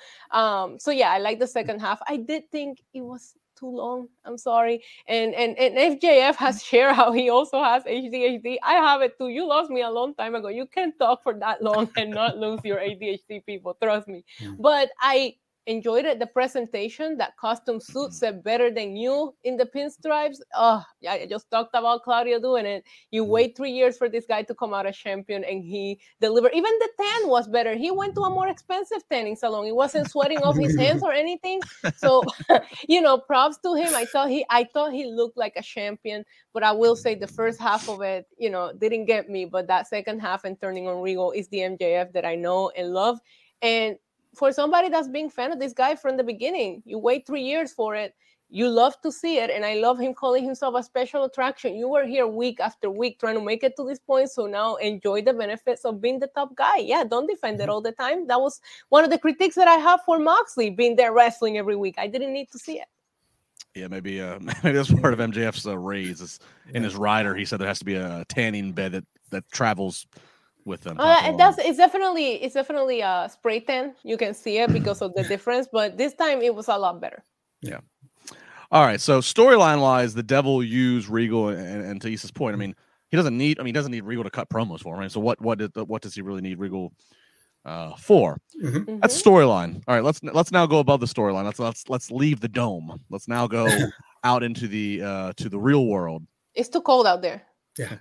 So yeah, I like the second half. I did think it was too long. I'm sorry. And FJF has shared how he also has ADHD. I have it too. You lost me a long time ago. You can't talk for that long and not lose your ADHD, people. Trust me. But I enjoyed it. The presentation, that costume suit said better than you in the pinstripes. Oh, yeah, I just talked about Claudio doing it. You wait 3 years for this guy to come out as champion, and he delivered. Even the tan was better. He went to a more expensive tanning salon. He wasn't sweating off his hands or anything. So, props to him. I thought he looked like a champion, but I will say the first half of it, didn't get me. But that second half and turning on Regal is the MJF that I know and love. And for somebody that's been a fan of this guy from the beginning, you wait 3 years for it. You love to see it. And I love him calling himself a special attraction. You were here week after week trying to make it to this point. So now enjoy the benefits of being the top guy. Yeah, don't defend it all the time. That was one of the critiques that I have for Moxley, being there wrestling every week. I didn't need to see it. Yeah, maybe that's part of MJF's raise. In his rider, he said there has to be a tanning bed that travels with them. It's definitely a spray tan. You can see it because of the difference, but this time it was a lot better. Yeah. All right. So storyline wise, the devil used Regal, and to Issa's point, I mean, he doesn't need Regal to cut promos for him. Right? So what does he really need Regal for? Mm-hmm. That's storyline. All right. Let's now go above the storyline. Let's leave the dome. Let's now go out into the real world. It's too cold out there. Yeah.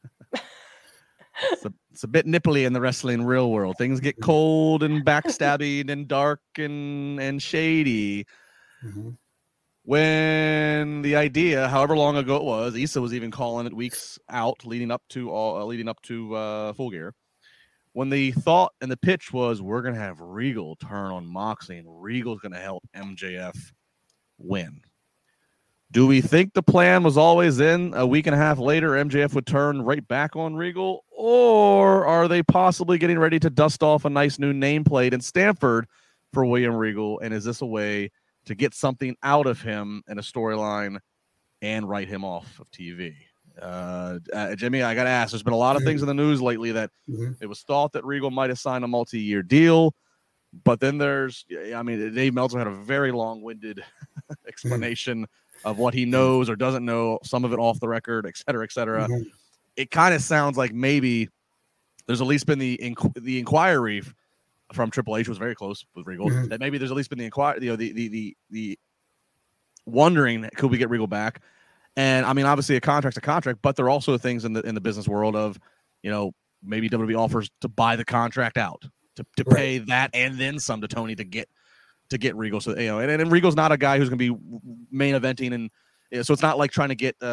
It's a bit nipply in the wrestling real world. Things get cold and backstabbing and dark and shady. Mm-hmm. When the idea, however long ago it was, Issa was even calling it weeks out, leading up to Full Gear. When the thought and the pitch was, we're gonna have Regal turn on Moxley, and Regal's gonna help MJF win. Do we think the plan was always in a week and a half later, MJF would turn right back on Regal? Or are they possibly getting ready to dust off a nice new nameplate in Stamford for William Regal? And is this a way to get something out of him in a storyline and write him off of TV? Jimmy, I got to ask, there's been a lot of things in the news lately that it was thought that Regal might have signed a multi-year deal. But then Dave Meltzer had a very long-winded explanation of what he knows or doesn't know, some of it off the record, et cetera, et cetera. Mm-hmm. It kind of sounds like maybe there's at least been the inquiry from Triple H was very close with Regal. Mm-hmm. That maybe there's at least been the inquiry, the wondering, could we get Regal back? And I mean, obviously a contract's a contract, but there are also things in the business world of, maybe WWE offers to buy the contract out to pay that and then some to Tony to get Regal. So, and Regal's not a guy who's going to be main eventing. And so it's not like trying to get,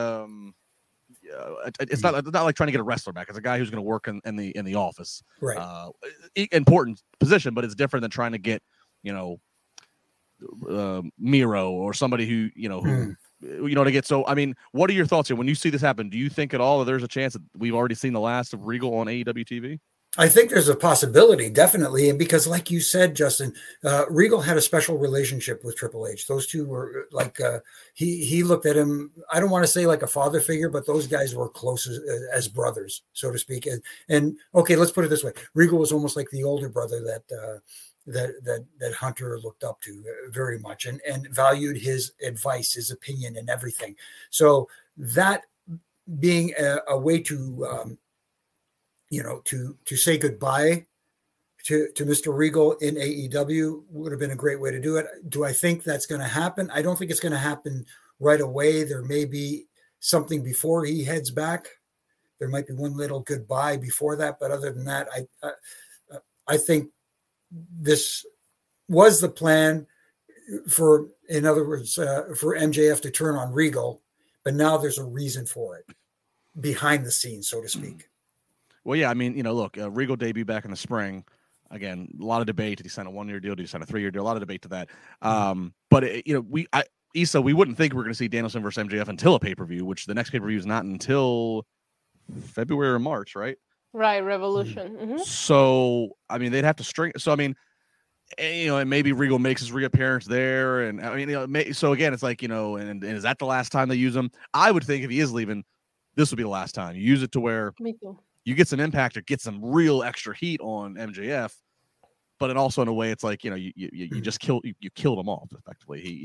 it's not like trying to get a wrestler back. It's a guy who's going to work in the office. Right. Important position, but it's different than trying to get, Miro or somebody who, to get. So, I mean, what are your thoughts here when you see this happen? Do you think at all that there's a chance that we've already seen the last of Regal on AEW TV? I think there's a possibility, definitely. And because like you said, Justin, Regal had a special relationship with Triple H. Those two were like, he looked at him, I don't want to say like a father figure, but those guys were close as brothers, so to speak. And okay, let's put it this way. Regal was almost like the older brother that Hunter looked up to very much and valued his advice, his opinion and everything. So that being a way to, to say goodbye to Mr. Regal in AEW would have been a great way to do it. Do I think that's going to happen? I don't think it's going to happen right away. There may be something before he heads back. There might be one little goodbye before that. But other than that, I think this was the plan for, in other words, for MJF to turn on Regal, but now there's a reason for it behind the scenes, so to speak. Well, yeah, I mean, look, Regal debut back in the spring. Again, a lot of debate. Did he sign a 1-year deal? Did he sign a 3-year deal? A lot of debate to that. But we wouldn't think we're going to see Danielson versus MJF until a pay-per-view, which the next pay-per-view is not until February or March, right? Right, Revolution. Mm-hmm. So, I mean, they'd have to string. So, I mean, and maybe Regal makes his reappearance there, and I mean, so again, it's like, and is that the last time they use him? I would think if he is leaving, this would be the last time. You use it to where you get some impact or get some real extra heat on MJF, but it also in a way it's like, you just killed him off effectively.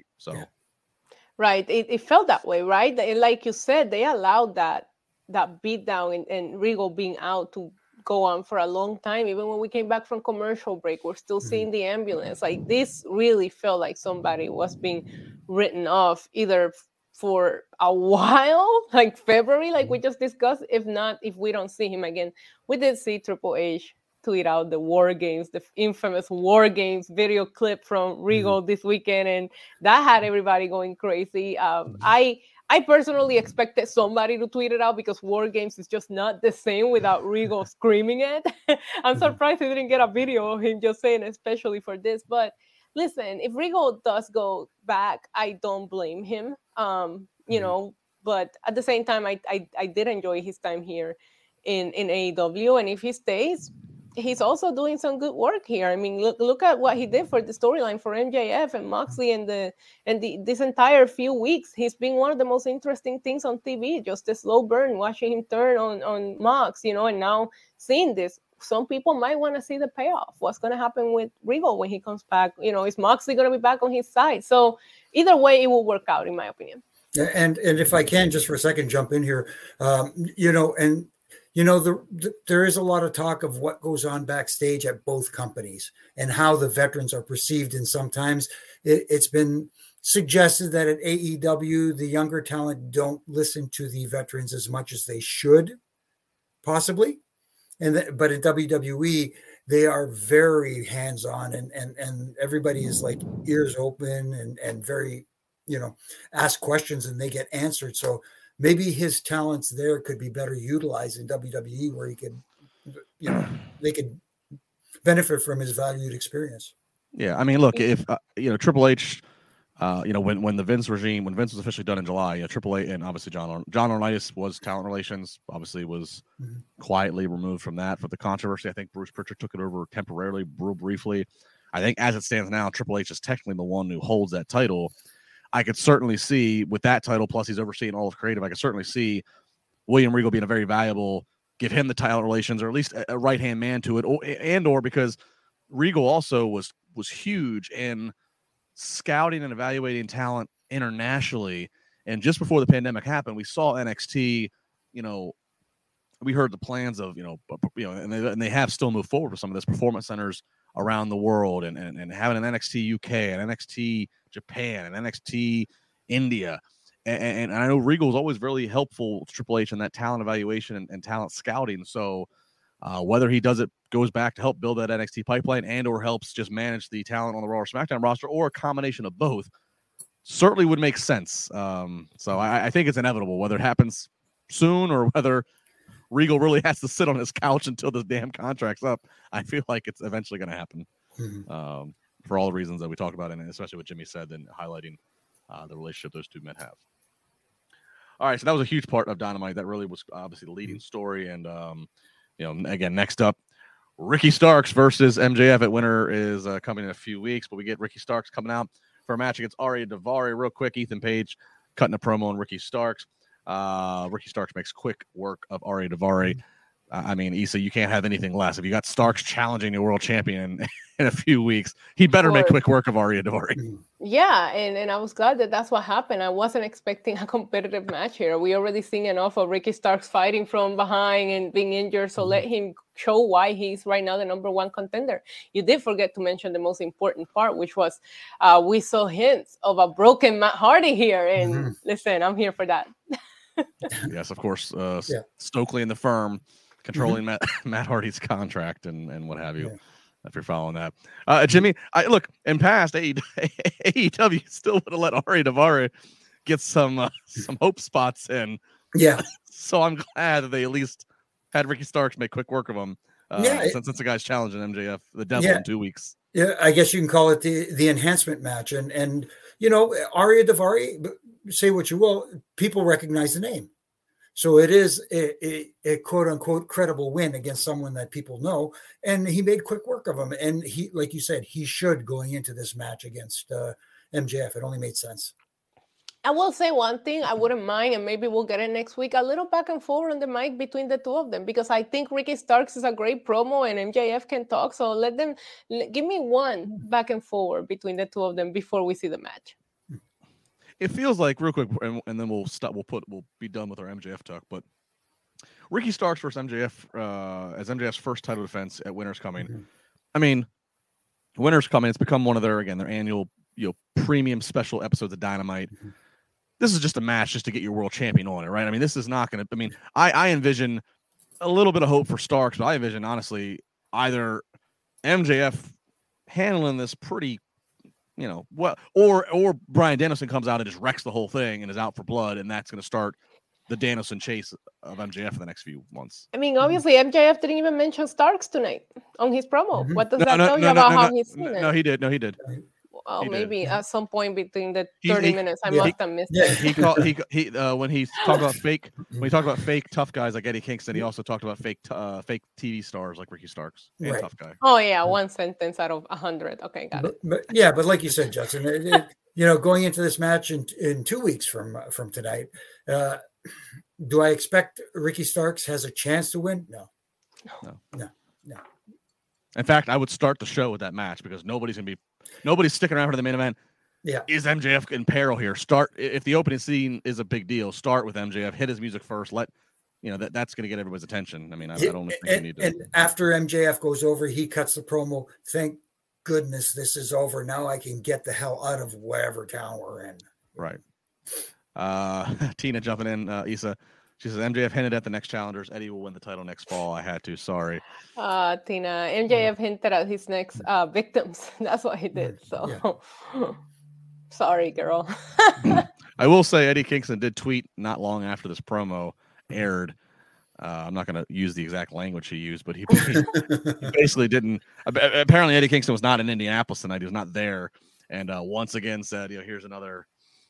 Right. It felt that way, right? And like you said, they allowed that beatdown and Regal being out to go on for a long time. Even when we came back from commercial break, we're still seeing the ambulance. Like, this really felt like somebody was being written off either for a while, like February, like we just discussed. If not, if we don't see him again. We did see Triple H tweet out the War Games, the infamous War Games video clip from Regal this weekend, and that had everybody going crazy. I personally expected somebody to tweet it out because War Games is just not the same without Regal screaming it. I'm surprised he didn't get a video of him just saying it, especially for this. But listen, if Regal does go back, I don't blame him. But at the same time, I did enjoy his time here in AEW, and if he stays, he's also doing some good work here. I mean, look at what he did for the storyline for MJF and Moxley and this entire few weeks. He's been one of the most interesting things on TV. Just a slow burn, watching him turn on Mox, and now seeing this. Some people might want to see the payoff. What's going to happen with Regal when he comes back? Is Moxley going to be back on his side? So either way, it will work out, in my opinion. And if I can just for a second jump in here, there is a lot of talk of what goes on backstage at both companies and how the veterans are perceived. And sometimes it's been suggested that at AEW, the younger talent don't listen to the veterans as much as they should, possibly. But at WWE, they are very hands-on and everybody is like ears open and very, ask questions and they get answered. So maybe his talents there could be better utilized in WWE, where he could, they could benefit from his valued experience. Yeah, I mean, look, if Triple H, when Vince was officially done in July, Triple H and obviously John Laurinaitis was talent relations, obviously was quietly removed from that for the controversy. I think Bruce Pritchard took it over temporarily, real briefly. I think as it stands now, Triple H is technically the one who holds that title. I could certainly see with that title, plus he's overseeing all of creative, I could certainly see William Regal being a very valuable, give him the talent relations or at least a right-hand man to it, or because Regal also was huge in scouting and evaluating talent internationally. And just before the pandemic happened, we saw NXT, we heard the plans of, and they have still moved forward with some of this, performance centers around the world and having an NXT UK and NXT Japan and NXT India. And I know Regal is always really helpful to Triple H in that talent evaluation and talent scouting. So whether he goes back to help build that NXT pipeline and or helps just manage the talent on the Raw or SmackDown roster, or a combination of both, certainly would make sense. So I think it's inevitable, whether it happens soon or whether Regal really has to sit on his couch until this damn contract's up. I feel like it's eventually going to happen for all the reasons that we talked about, and especially what Jimmy said and highlighting the relationship those two men have. All right, so that was a huge part of Dynamite. That really was obviously the leading story. And, again, next up, Ricky Starks versus MJF at Winter is coming in a few weeks, but we get Ricky Starks coming out for a match against Arya Daivari. Real quick, Ethan Page cutting a promo on Ricky Starks. Ricky Starks makes quick work of Arya Daivari. I mean, Issa, you can't have anything less. If you got Starks challenging your world champion in a few weeks, he better make quick work of Arya Daivari. Yeah, and I was glad that that's what happened. I wasn't expecting a competitive match here. We already seen enough of Ricky Starks fighting from behind and being injured, so let him show why he's right now the number one contender. You did forget to mention the most important part, which was we saw hints of a broken Matt Hardy here. And listen, I'm here for that. Yes, of course. Stokely and the Firm controlling Matt Hardy's contract and what have you. Yeah. If you're following that, Jimmy, I look in past AEW still would have let Ari Daivari get some hope spots in. Yeah. So I'm glad that they at least had Ricky Starks make quick work of him. Since the guy's challenging MJF, the devil, in 2 weeks. Yeah, I guess you can call it the enhancement match. And you know, Ari Daivari, say what you will, people recognize the name. So it is a quote unquote credible win against someone that people know. And he made quick work of him. And he, like you said, he should going into this match against MJF. It only made sense. I will say one thing I wouldn't mind, and maybe we'll get it next week, a little back and forth on the mic between the two of them, because I think Ricky Starks is a great promo and MJF can talk. So give me one back and forward between the two of them before we see the match. It feels like real quick, and then we'll be done with our MJF talk. But Ricky Starks versus MJF as MJF's first title defense at Winter's Coming. Mm-hmm. I mean, Winter's Coming. It's become one of their annual premium special episodes of Dynamite. Mm-hmm. This is just a match just to get your world champion on it, right? I mean, this is not going to. I mean, I envision a little bit of hope for Starks, but I envision honestly either MJF handling this pretty. Or Bryan Danielson comes out and just wrecks the whole thing and is out for blood, and that's going to start the Danielson chase of MJF for the next few months. I mean, obviously, MJF didn't even mention Starks tonight on his promo. Mm-hmm. What does that tell you about how he's seen it? No, he did. Well, maybe at some point between the 30 minutes, I must have missed it. He when he talked about fake tough guys like Eddie Kingston, he also talked about fake TV stars like Ricky Starks and right. Tough Guy. Oh yeah, one sentence out of 100. Okay, got it. But like you said, Justin, going into this match in 2 weeks from tonight, do I expect Ricky Starks has a chance to win? No. In fact, I would start the show with that match because nobody's sticking around for the main event. Yeah. Is MJF in peril here? Start if the opening scene is a big deal. Start with MJF. Hit his music first. That's going to get everybody's attention. I mean, I don't think you need to. And after MJF goes over, he cuts the promo. Thank goodness this is over. Now I can get the hell out of wherever town we're in. Right. Tina jumping in. Issa. She says MJF hinted at the next challengers. Eddie will win the title next fall. I had to. Sorry. Tina. MJF hinted at his next victims. That's what he did. So sorry, girl. I will say Eddie Kingston did tweet not long after this promo aired. I'm not going to use the exact language he used, but he basically didn't. Apparently, Eddie Kingston was not in Indianapolis tonight. He was not there, and once again said, here's another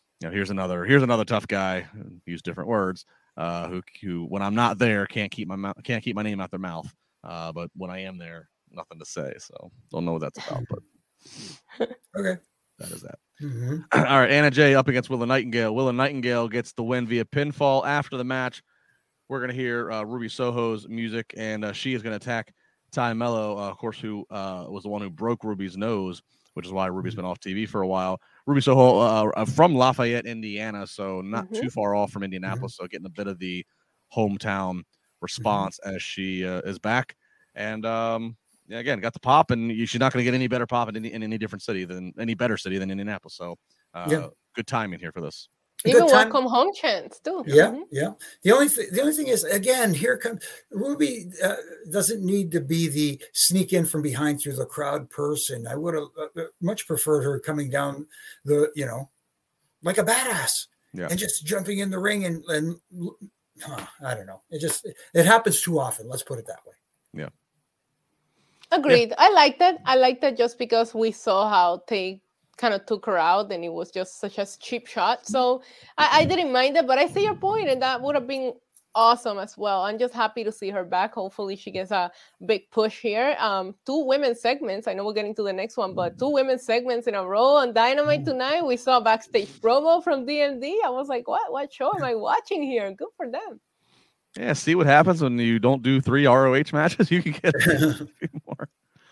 tough guy. Use different words. Who when I'm not there can't keep my name out their mouth. But when I am there, nothing to say. So don't know what that's about. But okay, that is that. Mm-hmm. All right, Anna Jay up against Willow Nightingale. Willow Nightingale gets the win via pinfall. After the match, we're gonna hear Ruby Soho's music, and she is gonna attack Ty Mello, of course, who was the one who broke Ruby's nose, which is why Ruby's been off TV for a while. Ruby Soho from Lafayette, Indiana, so not too far off from Indianapolis, so getting a bit of the hometown response as she is back. And again, got the pop, and she's not going to get any better pop in any different city than any better city than Indianapolis. So good timing here for this. Even welcome home chance too. Yeah. The only thing is, again, here comes Ruby. Doesn't need to be the sneak in from behind through the crowd person. I would have much preferred her coming down like a badass and just jumping in the ring and I don't know. It happens too often. Let's put it that way. Yeah. Agreed. Yeah. I like that just because we saw how they kind of took her out and it was just such a cheap shot. So I didn't mind it, but I see your point, and that would have been awesome as well. I'm just happy to see her back. Hopefully she gets a big push here. 2 women's segments. I know we're getting to the next one, but 2 women's segments in a row on Dynamite tonight. We saw a backstage promo from DMD. I was like, what show am I watching here? Good for them. Yeah, see what happens when you don't do 3 ROH matches. You can get a few more.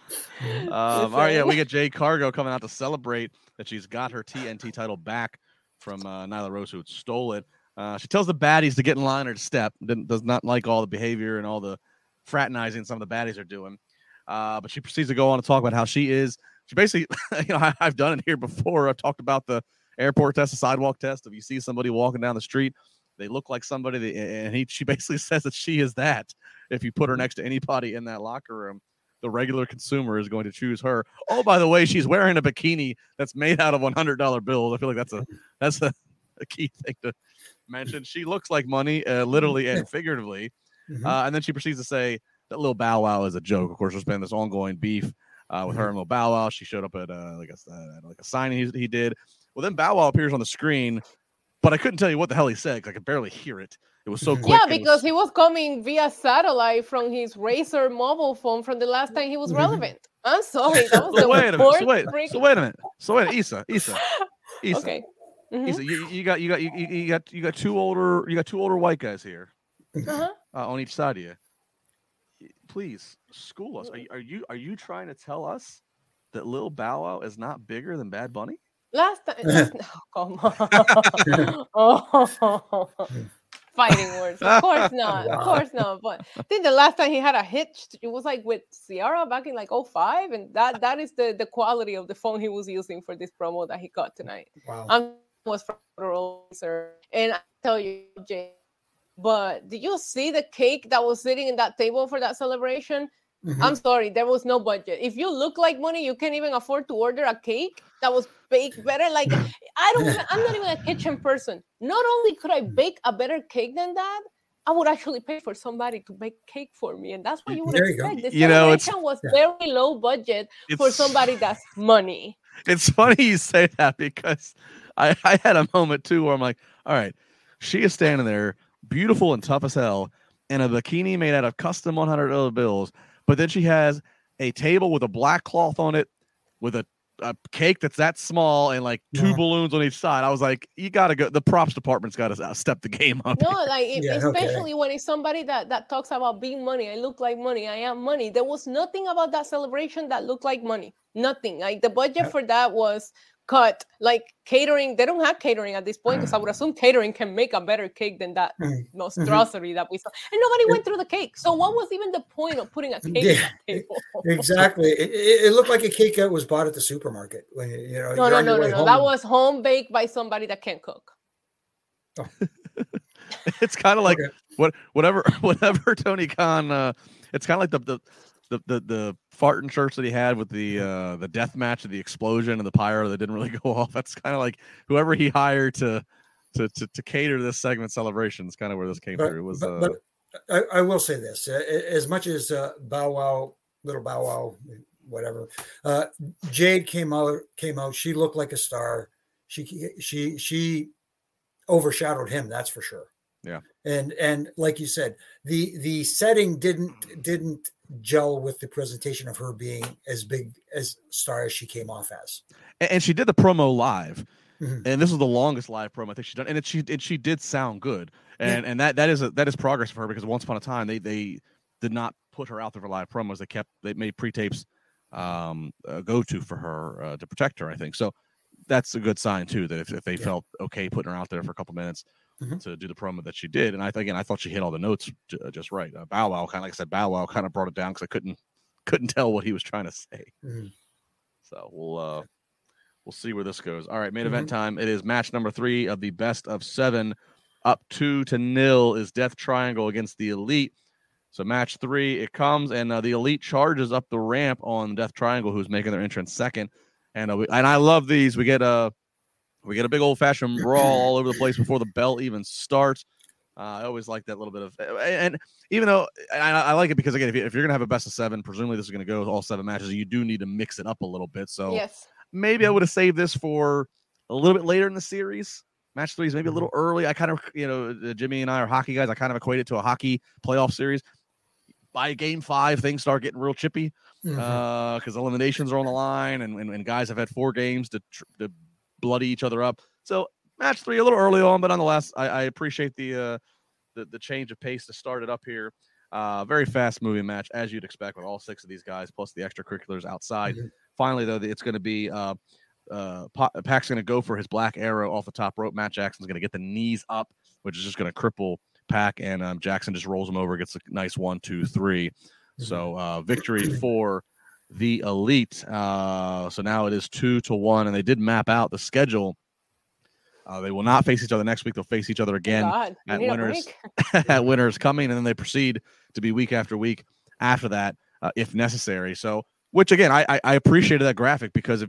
All right, yeah, we get Jade Cargo coming out to celebrate that she's got her TNT title back from Nyla Rose, who stole it. She tells the baddies to get in line or to step. Does not like all the behavior and all the fraternizing some of the baddies are doing. But she proceeds to go on to talk about how she basically, I've done it here before. I've talked about the airport test, the sidewalk test. If you see somebody walking down the street They look like somebody, and she basically says that she is that. If you put her next to anybody in that locker room, the regular consumer is going to choose her. Oh, by the way, she's wearing a bikini that's made out of $100 bills. I feel like that's a key thing to mention. She looks like money, literally and figuratively. And then she proceeds to say that Lil Bow Wow is a joke. Of course, there's been this ongoing beef with her and Lil Bow Wow. She showed up at like a signing he did. Well, then Bow Wow appears on the screen, but I couldn't tell you what the hell he said because I could barely hear it. It was so quick. Yeah, because he was coming via satellite from his Razr mobile phone from the last time he was relevant. I'm sorry. That was wait a minute. So wait a minute. Issa. Okay. Issa, you got two older white guys here on each side of you. Please school us. Are you trying to tell us that Lil Bow Wow is not bigger than Bad Bunny? Last time, come on. Fighting words. Of course not. Wow. Of course not. But I think the last time he had a hit, it was like with Ciara back in like 2005. And that is the quality of the phone he was using for this promo that he got tonight. Wow. Was from Razer. And I tell you, Jay, but did you see the cake that was sitting in that table for that celebration? I'm sorry, there was no budget. If you look like money, you can't even afford to order a cake that was baked better. Like I'm not even a kitchen person. Not only could I bake a better cake than that, I would actually pay for somebody to bake cake for me, and that's what you would expect. The celebration was very low budget for somebody that's money. It's funny you say that because I had a moment too where I'm like, all right, she is standing there, beautiful and tough as hell, in a bikini made out of custom $100 bills. But then she has a table with a black cloth on it with a cake that's that small and like two balloons on each side. I was like, you got to go. The props department's got to step the game up. No, like especially when it's somebody that talks about being money. I look like money. I am money. There was nothing about that celebration that looked like money. Nothing. Like the budget for that was cut. Like catering, they don't have catering at this point because I would assume catering can make a better cake than that monstrosity that we saw. And nobody went through the cake. So what was even the point of putting a cake on that table? Exactly. It looked like a cake that was bought at the supermarket. When No. That was home baked by somebody that can't cook. Oh. It's kind of like whatever Tony Khan. It's kind of like the farting church that he had with the death match of the explosion and the pyro that didn't really go off. That's kind of like whoever he hired to cater this segment celebration is kind of where this came through. But I will say this: as much as Bow Wow, Little Bow Wow, whatever, Jade came out. She looked like a star. She overshadowed him. That's for sure. Yeah. And like you said, the setting didn't gel with the presentation of her being as big as star as she came off as. And she did the promo live, and this was the longest live promo I think she's done, and she did sound good, and that is progress for her because once upon a time they did not put her out there for live promos. They made pre-tapes go to for her to protect her. I think so. That's a good sign too that if they felt okay putting her out there for a couple minutes to do the promo that she did, and I thought she hit all the notes just right. Bow Wow kind of brought it down because I couldn't tell what he was trying to say. So we'll see where this goes. All right, main event time. It is match number 3 of the best of 7. Up 2-0 is Death Triangle against the Elite. So match 3 it comes, and the Elite charges up the ramp on Death Triangle, who's making their entrance second. And I love these. We get a big old-fashioned brawl all over the place before the bell even starts. I always like that little bit of, and even though I like it because again, if you're gonna have a best of 7, presumably this is gonna go all 7 matches. You do need to mix it up a little bit. So maybe I would have saved this for a little bit later in the series. Match 3 is maybe a little early. I kind of, Jimmy and I are hockey guys. I kind of equate it to a hockey playoff series. By game 5, things start getting real chippy because eliminations are on the line, and guys have had 4 games to bloody each other up. So match 3 a little early on, but nonetheless, I appreciate the change of pace to start it up here. Very fast moving match as you'd expect with all 6 of these guys plus the extracurriculars outside. Finally, though, it's going to be Pac's going to go for his black arrow off the top rope. Matt Jackson's going to get the knees up, which is just going to cripple Pac, and Jackson just rolls him over, gets a nice 1, 2, 3. So victory for the Elite. So now it is 2-1, and they did map out the schedule They will not face each other next week. They'll face each other again at Winners at Winners coming, and then they proceed to be week after week after that, if necessary. So, which again, I appreciated that graphic because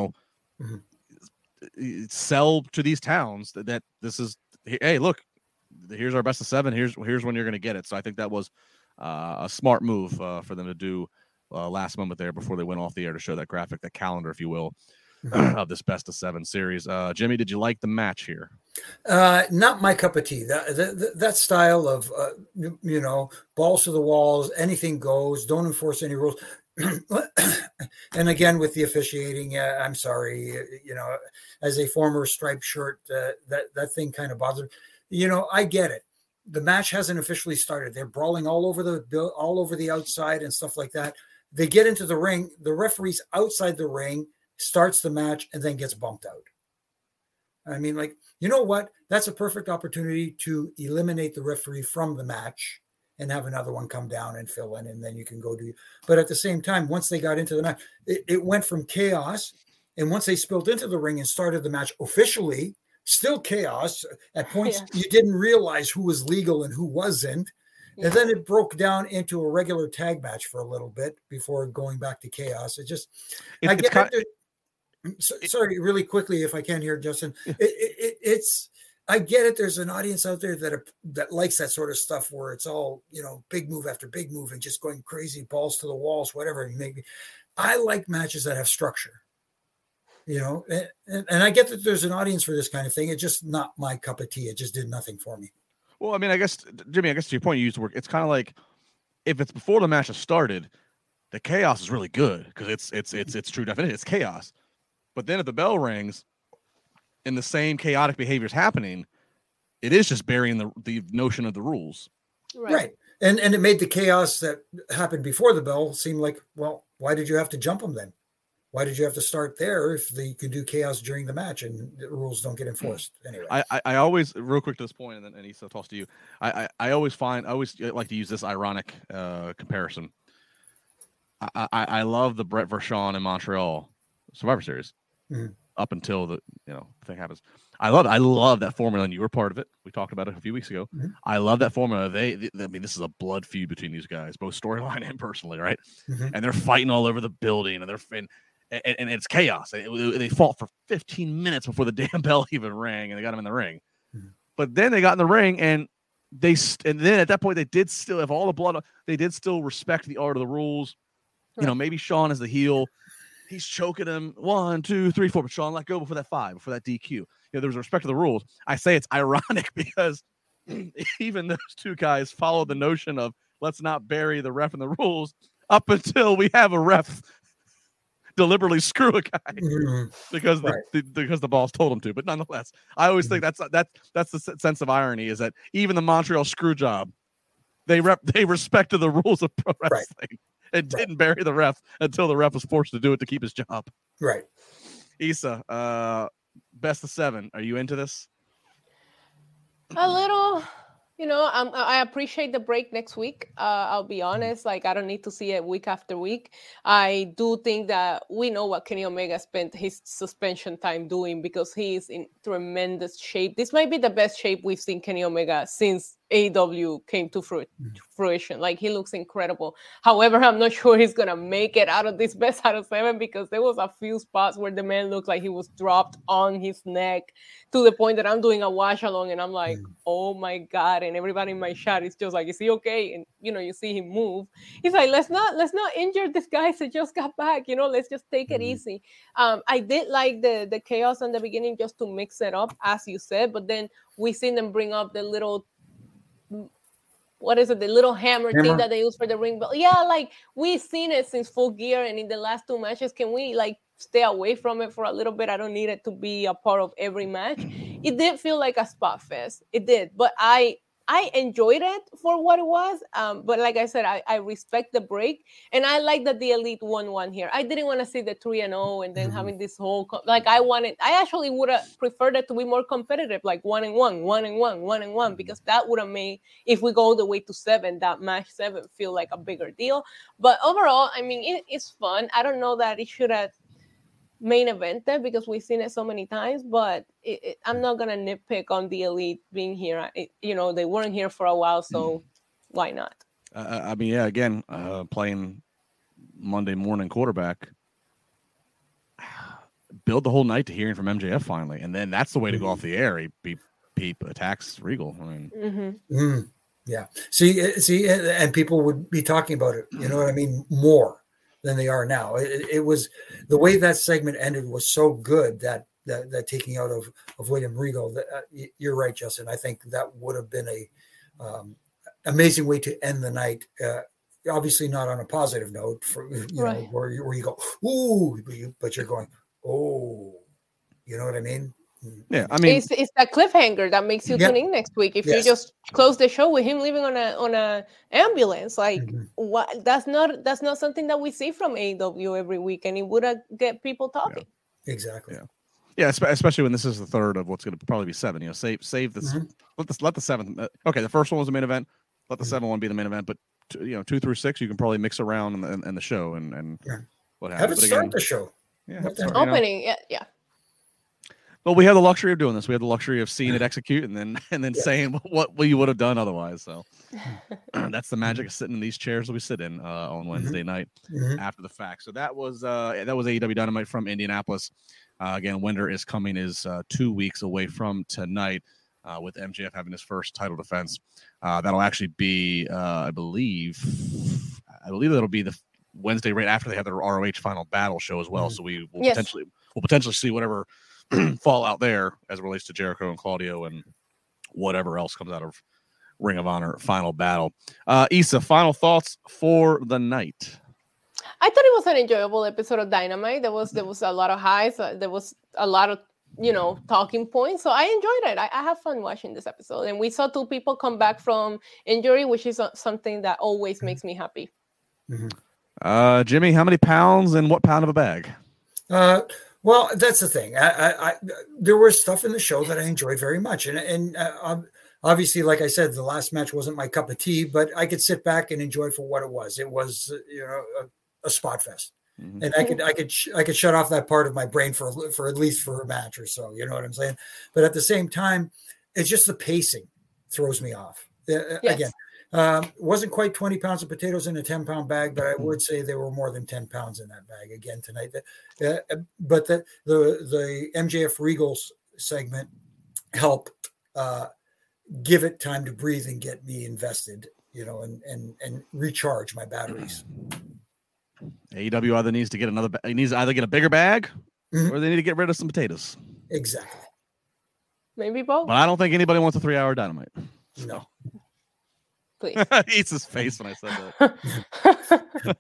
sell to these towns that this is, hey, look, here's our best of 7. Here's when you're going to get it. So I think that was a smart move for them to do last moment there before they went off the air to show that graphic, that calendar, if you will, of this best of 7 series. Jimmy, did you like the match here? Not my cup of tea. That style of balls to the walls, anything goes, don't enforce any rules. And again, with the officiating, I'm sorry, as a former striped shirt, that thing kind of bothers me. I get it. The match hasn't officially started. They're brawling all over the outside and stuff like that. They get into the ring. The referee's outside the ring, starts the match, and then gets bumped out. I mean, like, you know what? That's a perfect opportunity to eliminate the referee from the match and have another one come down and fill in, and then you can go do. But at the same time, once they got into the match, it went from chaos. And once they spilled into the ring and started the match officially, still chaos. At points, you didn't realize who was legal and who wasn't. Yeah. And then it broke down into a regular tag match for a little bit before going back to chaos. Sorry, really quickly, if I can hear Justin, I get it. There's an audience out there that likes that sort of stuff where it's all, big move after big move and just going crazy, balls to the walls, whatever. Maybe I like matches that have structure, and I get that there's an audience for this kind of thing. It's just not my cup of tea. It just did nothing for me. Well, I mean, I guess, Jimmy, to your point, you used to work. It's kind of like if it's before the match has started, the chaos is really good because it's true definition. It's chaos. But then if the bell rings and the same chaotic behavior is happening, it is just burying the notion of the rules. Right. And it made the chaos that happened before the bell seem like, well, why did you have to jump them then? Why did you have to start there if you could do chaos during the match and the rules don't get enforced? Anyway, I always, real quick to this point, and then Issa, toss to you. I always like to use this ironic comparison. I love the Brett Vershawn in Montreal Survivor Series up until the thing happens. I love that formula, and you were part of it. We talked about it a few weeks ago. Mm-hmm. I love that formula. I mean, this is a blood feud between these guys, both storyline and personally, right? Mm-hmm. And they're fighting all over the building, and it's chaos. They fought for 15 minutes before the damn bell even rang, and they got him in the ring. Mm-hmm. But then they got in the ring, and then at that point they did still have all the blood. They did still respect the art of the rules. Right. Maybe Shawn is the heel. He's choking him 1, 2, 3, 4, but Shawn let go before that 5, before that DQ. There was respect to the rules. I say it's ironic because even those two guys followed the notion of let's not bury the ref in the rules up until we have a ref deliberately screw a guy because the boss told him to. But nonetheless, I always think that's the sense of irony, is that even the Montreal screw job, they respected the rules of pro wrestling and didn't bury the ref until the ref was forced to do it to keep his job. Right. Issa, best of 7. Are you into this? A little. I appreciate the break next week. I'll be honest. Like, I don't need to see it week after week. I do think that we know what Kenny Omega spent his suspension time doing because he's in tremendous shape. This might be the best shape we've seen Kenny Omega since AEW came to fruition. Like, he looks incredible. However, I'm not sure he's gonna make it out of this best out of 7 because there was a few spots where the man looked like he was dropped on his neck to the point that I'm doing a watch along and I'm like, oh my God. And everybody in my chat is just like, is he okay? And you see him move. He's like, let's not injure this guy that just got back. Let's just take it easy. I did like the chaos in the beginning just to mix it up, as you said, but then we seen them bring up the little, the little hammer thing that they use for the ring bell. Yeah, like we've seen it since Full Gear and in the last 2 matches. Can we stay away from it for a little bit? I don't need it to be a part of every match. It did feel like a spot fest. It did, but I enjoyed it for what it was. But like I said, I respect the break, and I like that the Elite won here. I didn't want to see the 3-0 and then having this whole I actually would have preferred it to be more competitive, like 1-1, 1-1, 1-1, because that would have made, if we go all the way to 7, that match 7 feel like a bigger deal. But overall, I mean, it's fun. I don't know that it should have main evented because we've seen it so many times, but I'm not gonna nitpick on the Elite being here. They weren't here for a while, so why not? I mean, yeah, again, playing Monday morning quarterback, build the whole night to hearing from MJF finally, and then that's the way to go off the air. He attacks Regal. I mean, yeah. See, and people would be talking about it. You know what I mean? More than they are now. It was the way that segment ended was so good that taking out of William Regal. You're right, Justin. I think that would have been a amazing way to end the night. Obviously, not on a positive note, know, where you go, ooh, but you're going, oh, you know what I mean? Yeah, I mean, it's that cliffhanger that makes you tune in next week. If you just close the show with him leaving on a ambulance, like what? That's not something that we see from AEW every week, and it would get people talking. Yeah. Exactly. Yeah, especially when this is the third of what's going to probably be 7. You know, save this. Let the 7th. Okay, the first one was the main event. Let the 7th one be the main event, but 2 through 6 you can probably mix around in the show and what happens. Have it start the show. Yeah, opening. Yeah. Well, we have the luxury of doing this. We have the luxury of seeing it execute and then saying what we would have done otherwise. So that's the magic of sitting in these chairs that we sit in on Wednesday night after the fact. So that was AEW Dynamite from Indianapolis. Again, Winder is 2 weeks away from tonight with MJF having his first title defense. That'll actually be, I believe that'll be the Wednesday right after they have their ROH Final Battle show as well. So we will potentially see whatever fallout there as it relates to Jericho and Claudio and whatever else comes out of Ring of Honor Final Battle. Issa, final thoughts for the night. I thought it was an enjoyable episode of Dynamite. There was a lot of highs. There was a lot of talking points. So I enjoyed it. I have fun watching this episode, and we saw 2 people come back from injury, which is something that always makes me happy. Jimmy, how many pounds and what pound of a bag? Well, that's the thing. There was stuff in the show that I enjoyed very much, and obviously, like I said, the last match wasn't my cup of tea, but I could sit back and enjoy it for what it was. It was, a spot fest, and I could shut off that part of my brain for at least for a match or so. You know what I'm saying? But at the same time, it's just the pacing throws me off. Again. Wasn't quite 20 pounds of potatoes in a 10-pound bag, but I would say there were more than 10 pounds in that bag again tonight. But the MJF Regals segment helped give it time to breathe and get me invested, and recharge my batteries. AEW either needs to get either get a bigger bag or they need to get rid of some potatoes. Exactly. Maybe both. But I don't think anybody wants a 3-hour Dynamite. No. Please. Eats his face when I said that.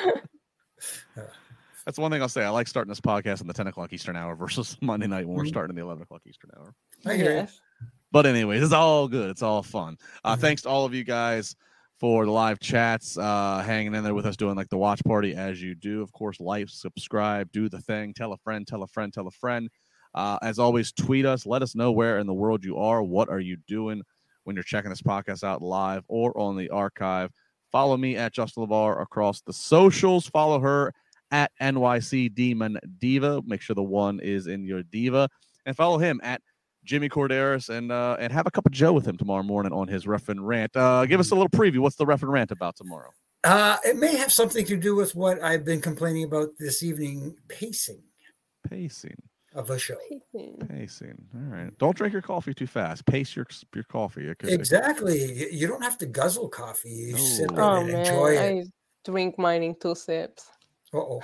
That's one thing I'll say. I like starting this podcast in the 10 o'clock Eastern hour versus Monday night when we're starting the 11 o'clock Eastern hour. Yes. But anyways, it's all good. It's all fun. Thanks to all of you guys for the live chats, hanging in there with us, doing like the watch party as you do. Of course, like, subscribe, do the thing, tell a friend, tell a friend, tell a friend. As always, tweet us. Let us know where in the world you are. What are you doing when you're checking this podcast out live or on the archive? Follow me at Justin LeVar across the socials. Follow her at NYC Demon Diva. Make sure the one is in your diva. And follow him at Jimmy Corderas and have a cup of Joe with him tomorrow morning on his Ref and Rant. Give us a little preview. What's the Ref and Rant about tomorrow? It may have something to do with what I've been complaining about this evening, pacing of a show. Pacing. All right. Don't drink your coffee too fast. Pace your coffee. Exactly. You don't have to guzzle coffee. You sip it and enjoy it. I drink mine in 2 sips. Uh-oh.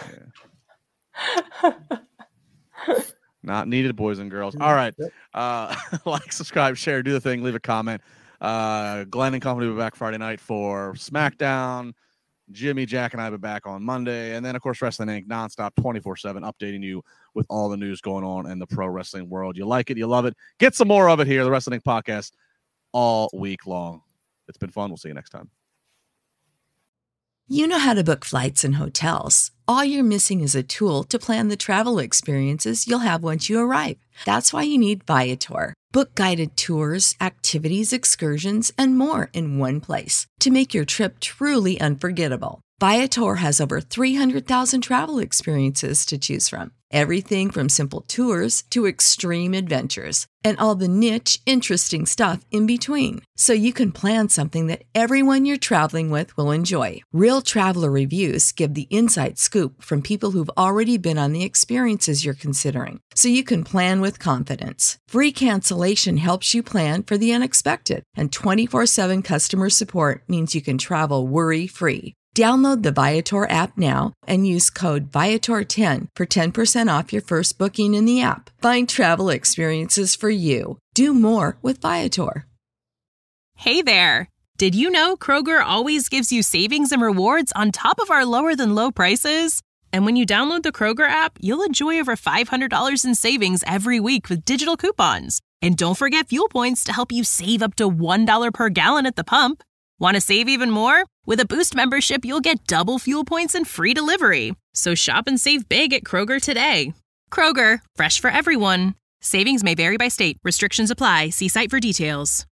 Yeah. Not needed, boys and girls. All right. Like, subscribe, share, do the thing, leave a comment. Glenn and company will be back Friday night for SmackDown. Jimmy, Jack, and I will be back on Monday. And then, of course, Wrestling Inc. nonstop 24/7, updating you with all the news going on in the pro wrestling world. You like it, you love it. Get some more of it here, the Wrestling Inc. podcast, all week long. It's been fun. We'll see you next time. You know how to book flights and hotels. All you're missing is a tool to plan the travel experiences you'll have once you arrive. That's why you need Viator. Book guided tours, activities, excursions, and more in one place to make your trip truly unforgettable. Viator has over 300,000 travel experiences to choose from. Everything from simple tours to extreme adventures, and all the niche, interesting stuff in between. So you can plan something that everyone you're traveling with will enjoy. Real traveler reviews give the inside scoop from people who've already been on the experiences you're considering. So you can plan with confidence. Free cancellation helps you plan for the unexpected. And 24/7 customer support means you can travel worry-free. Download the Viator app now and use code Viator10 for 10% off your first booking in the app. Find travel experiences for you. Do more with Viator. Hey there! Did you know Kroger always gives you savings and rewards on top of our lower-than-low prices? And when you download the Kroger app, you'll enjoy over $500 in savings every week with digital coupons. And don't forget fuel points to help you save up to $1 per gallon at the pump. Want to save even more? With a Boost membership, you'll get double fuel points and free delivery. So shop and save big at Kroger today. Kroger, fresh for everyone. Savings may vary by state. Restrictions apply. See site for details.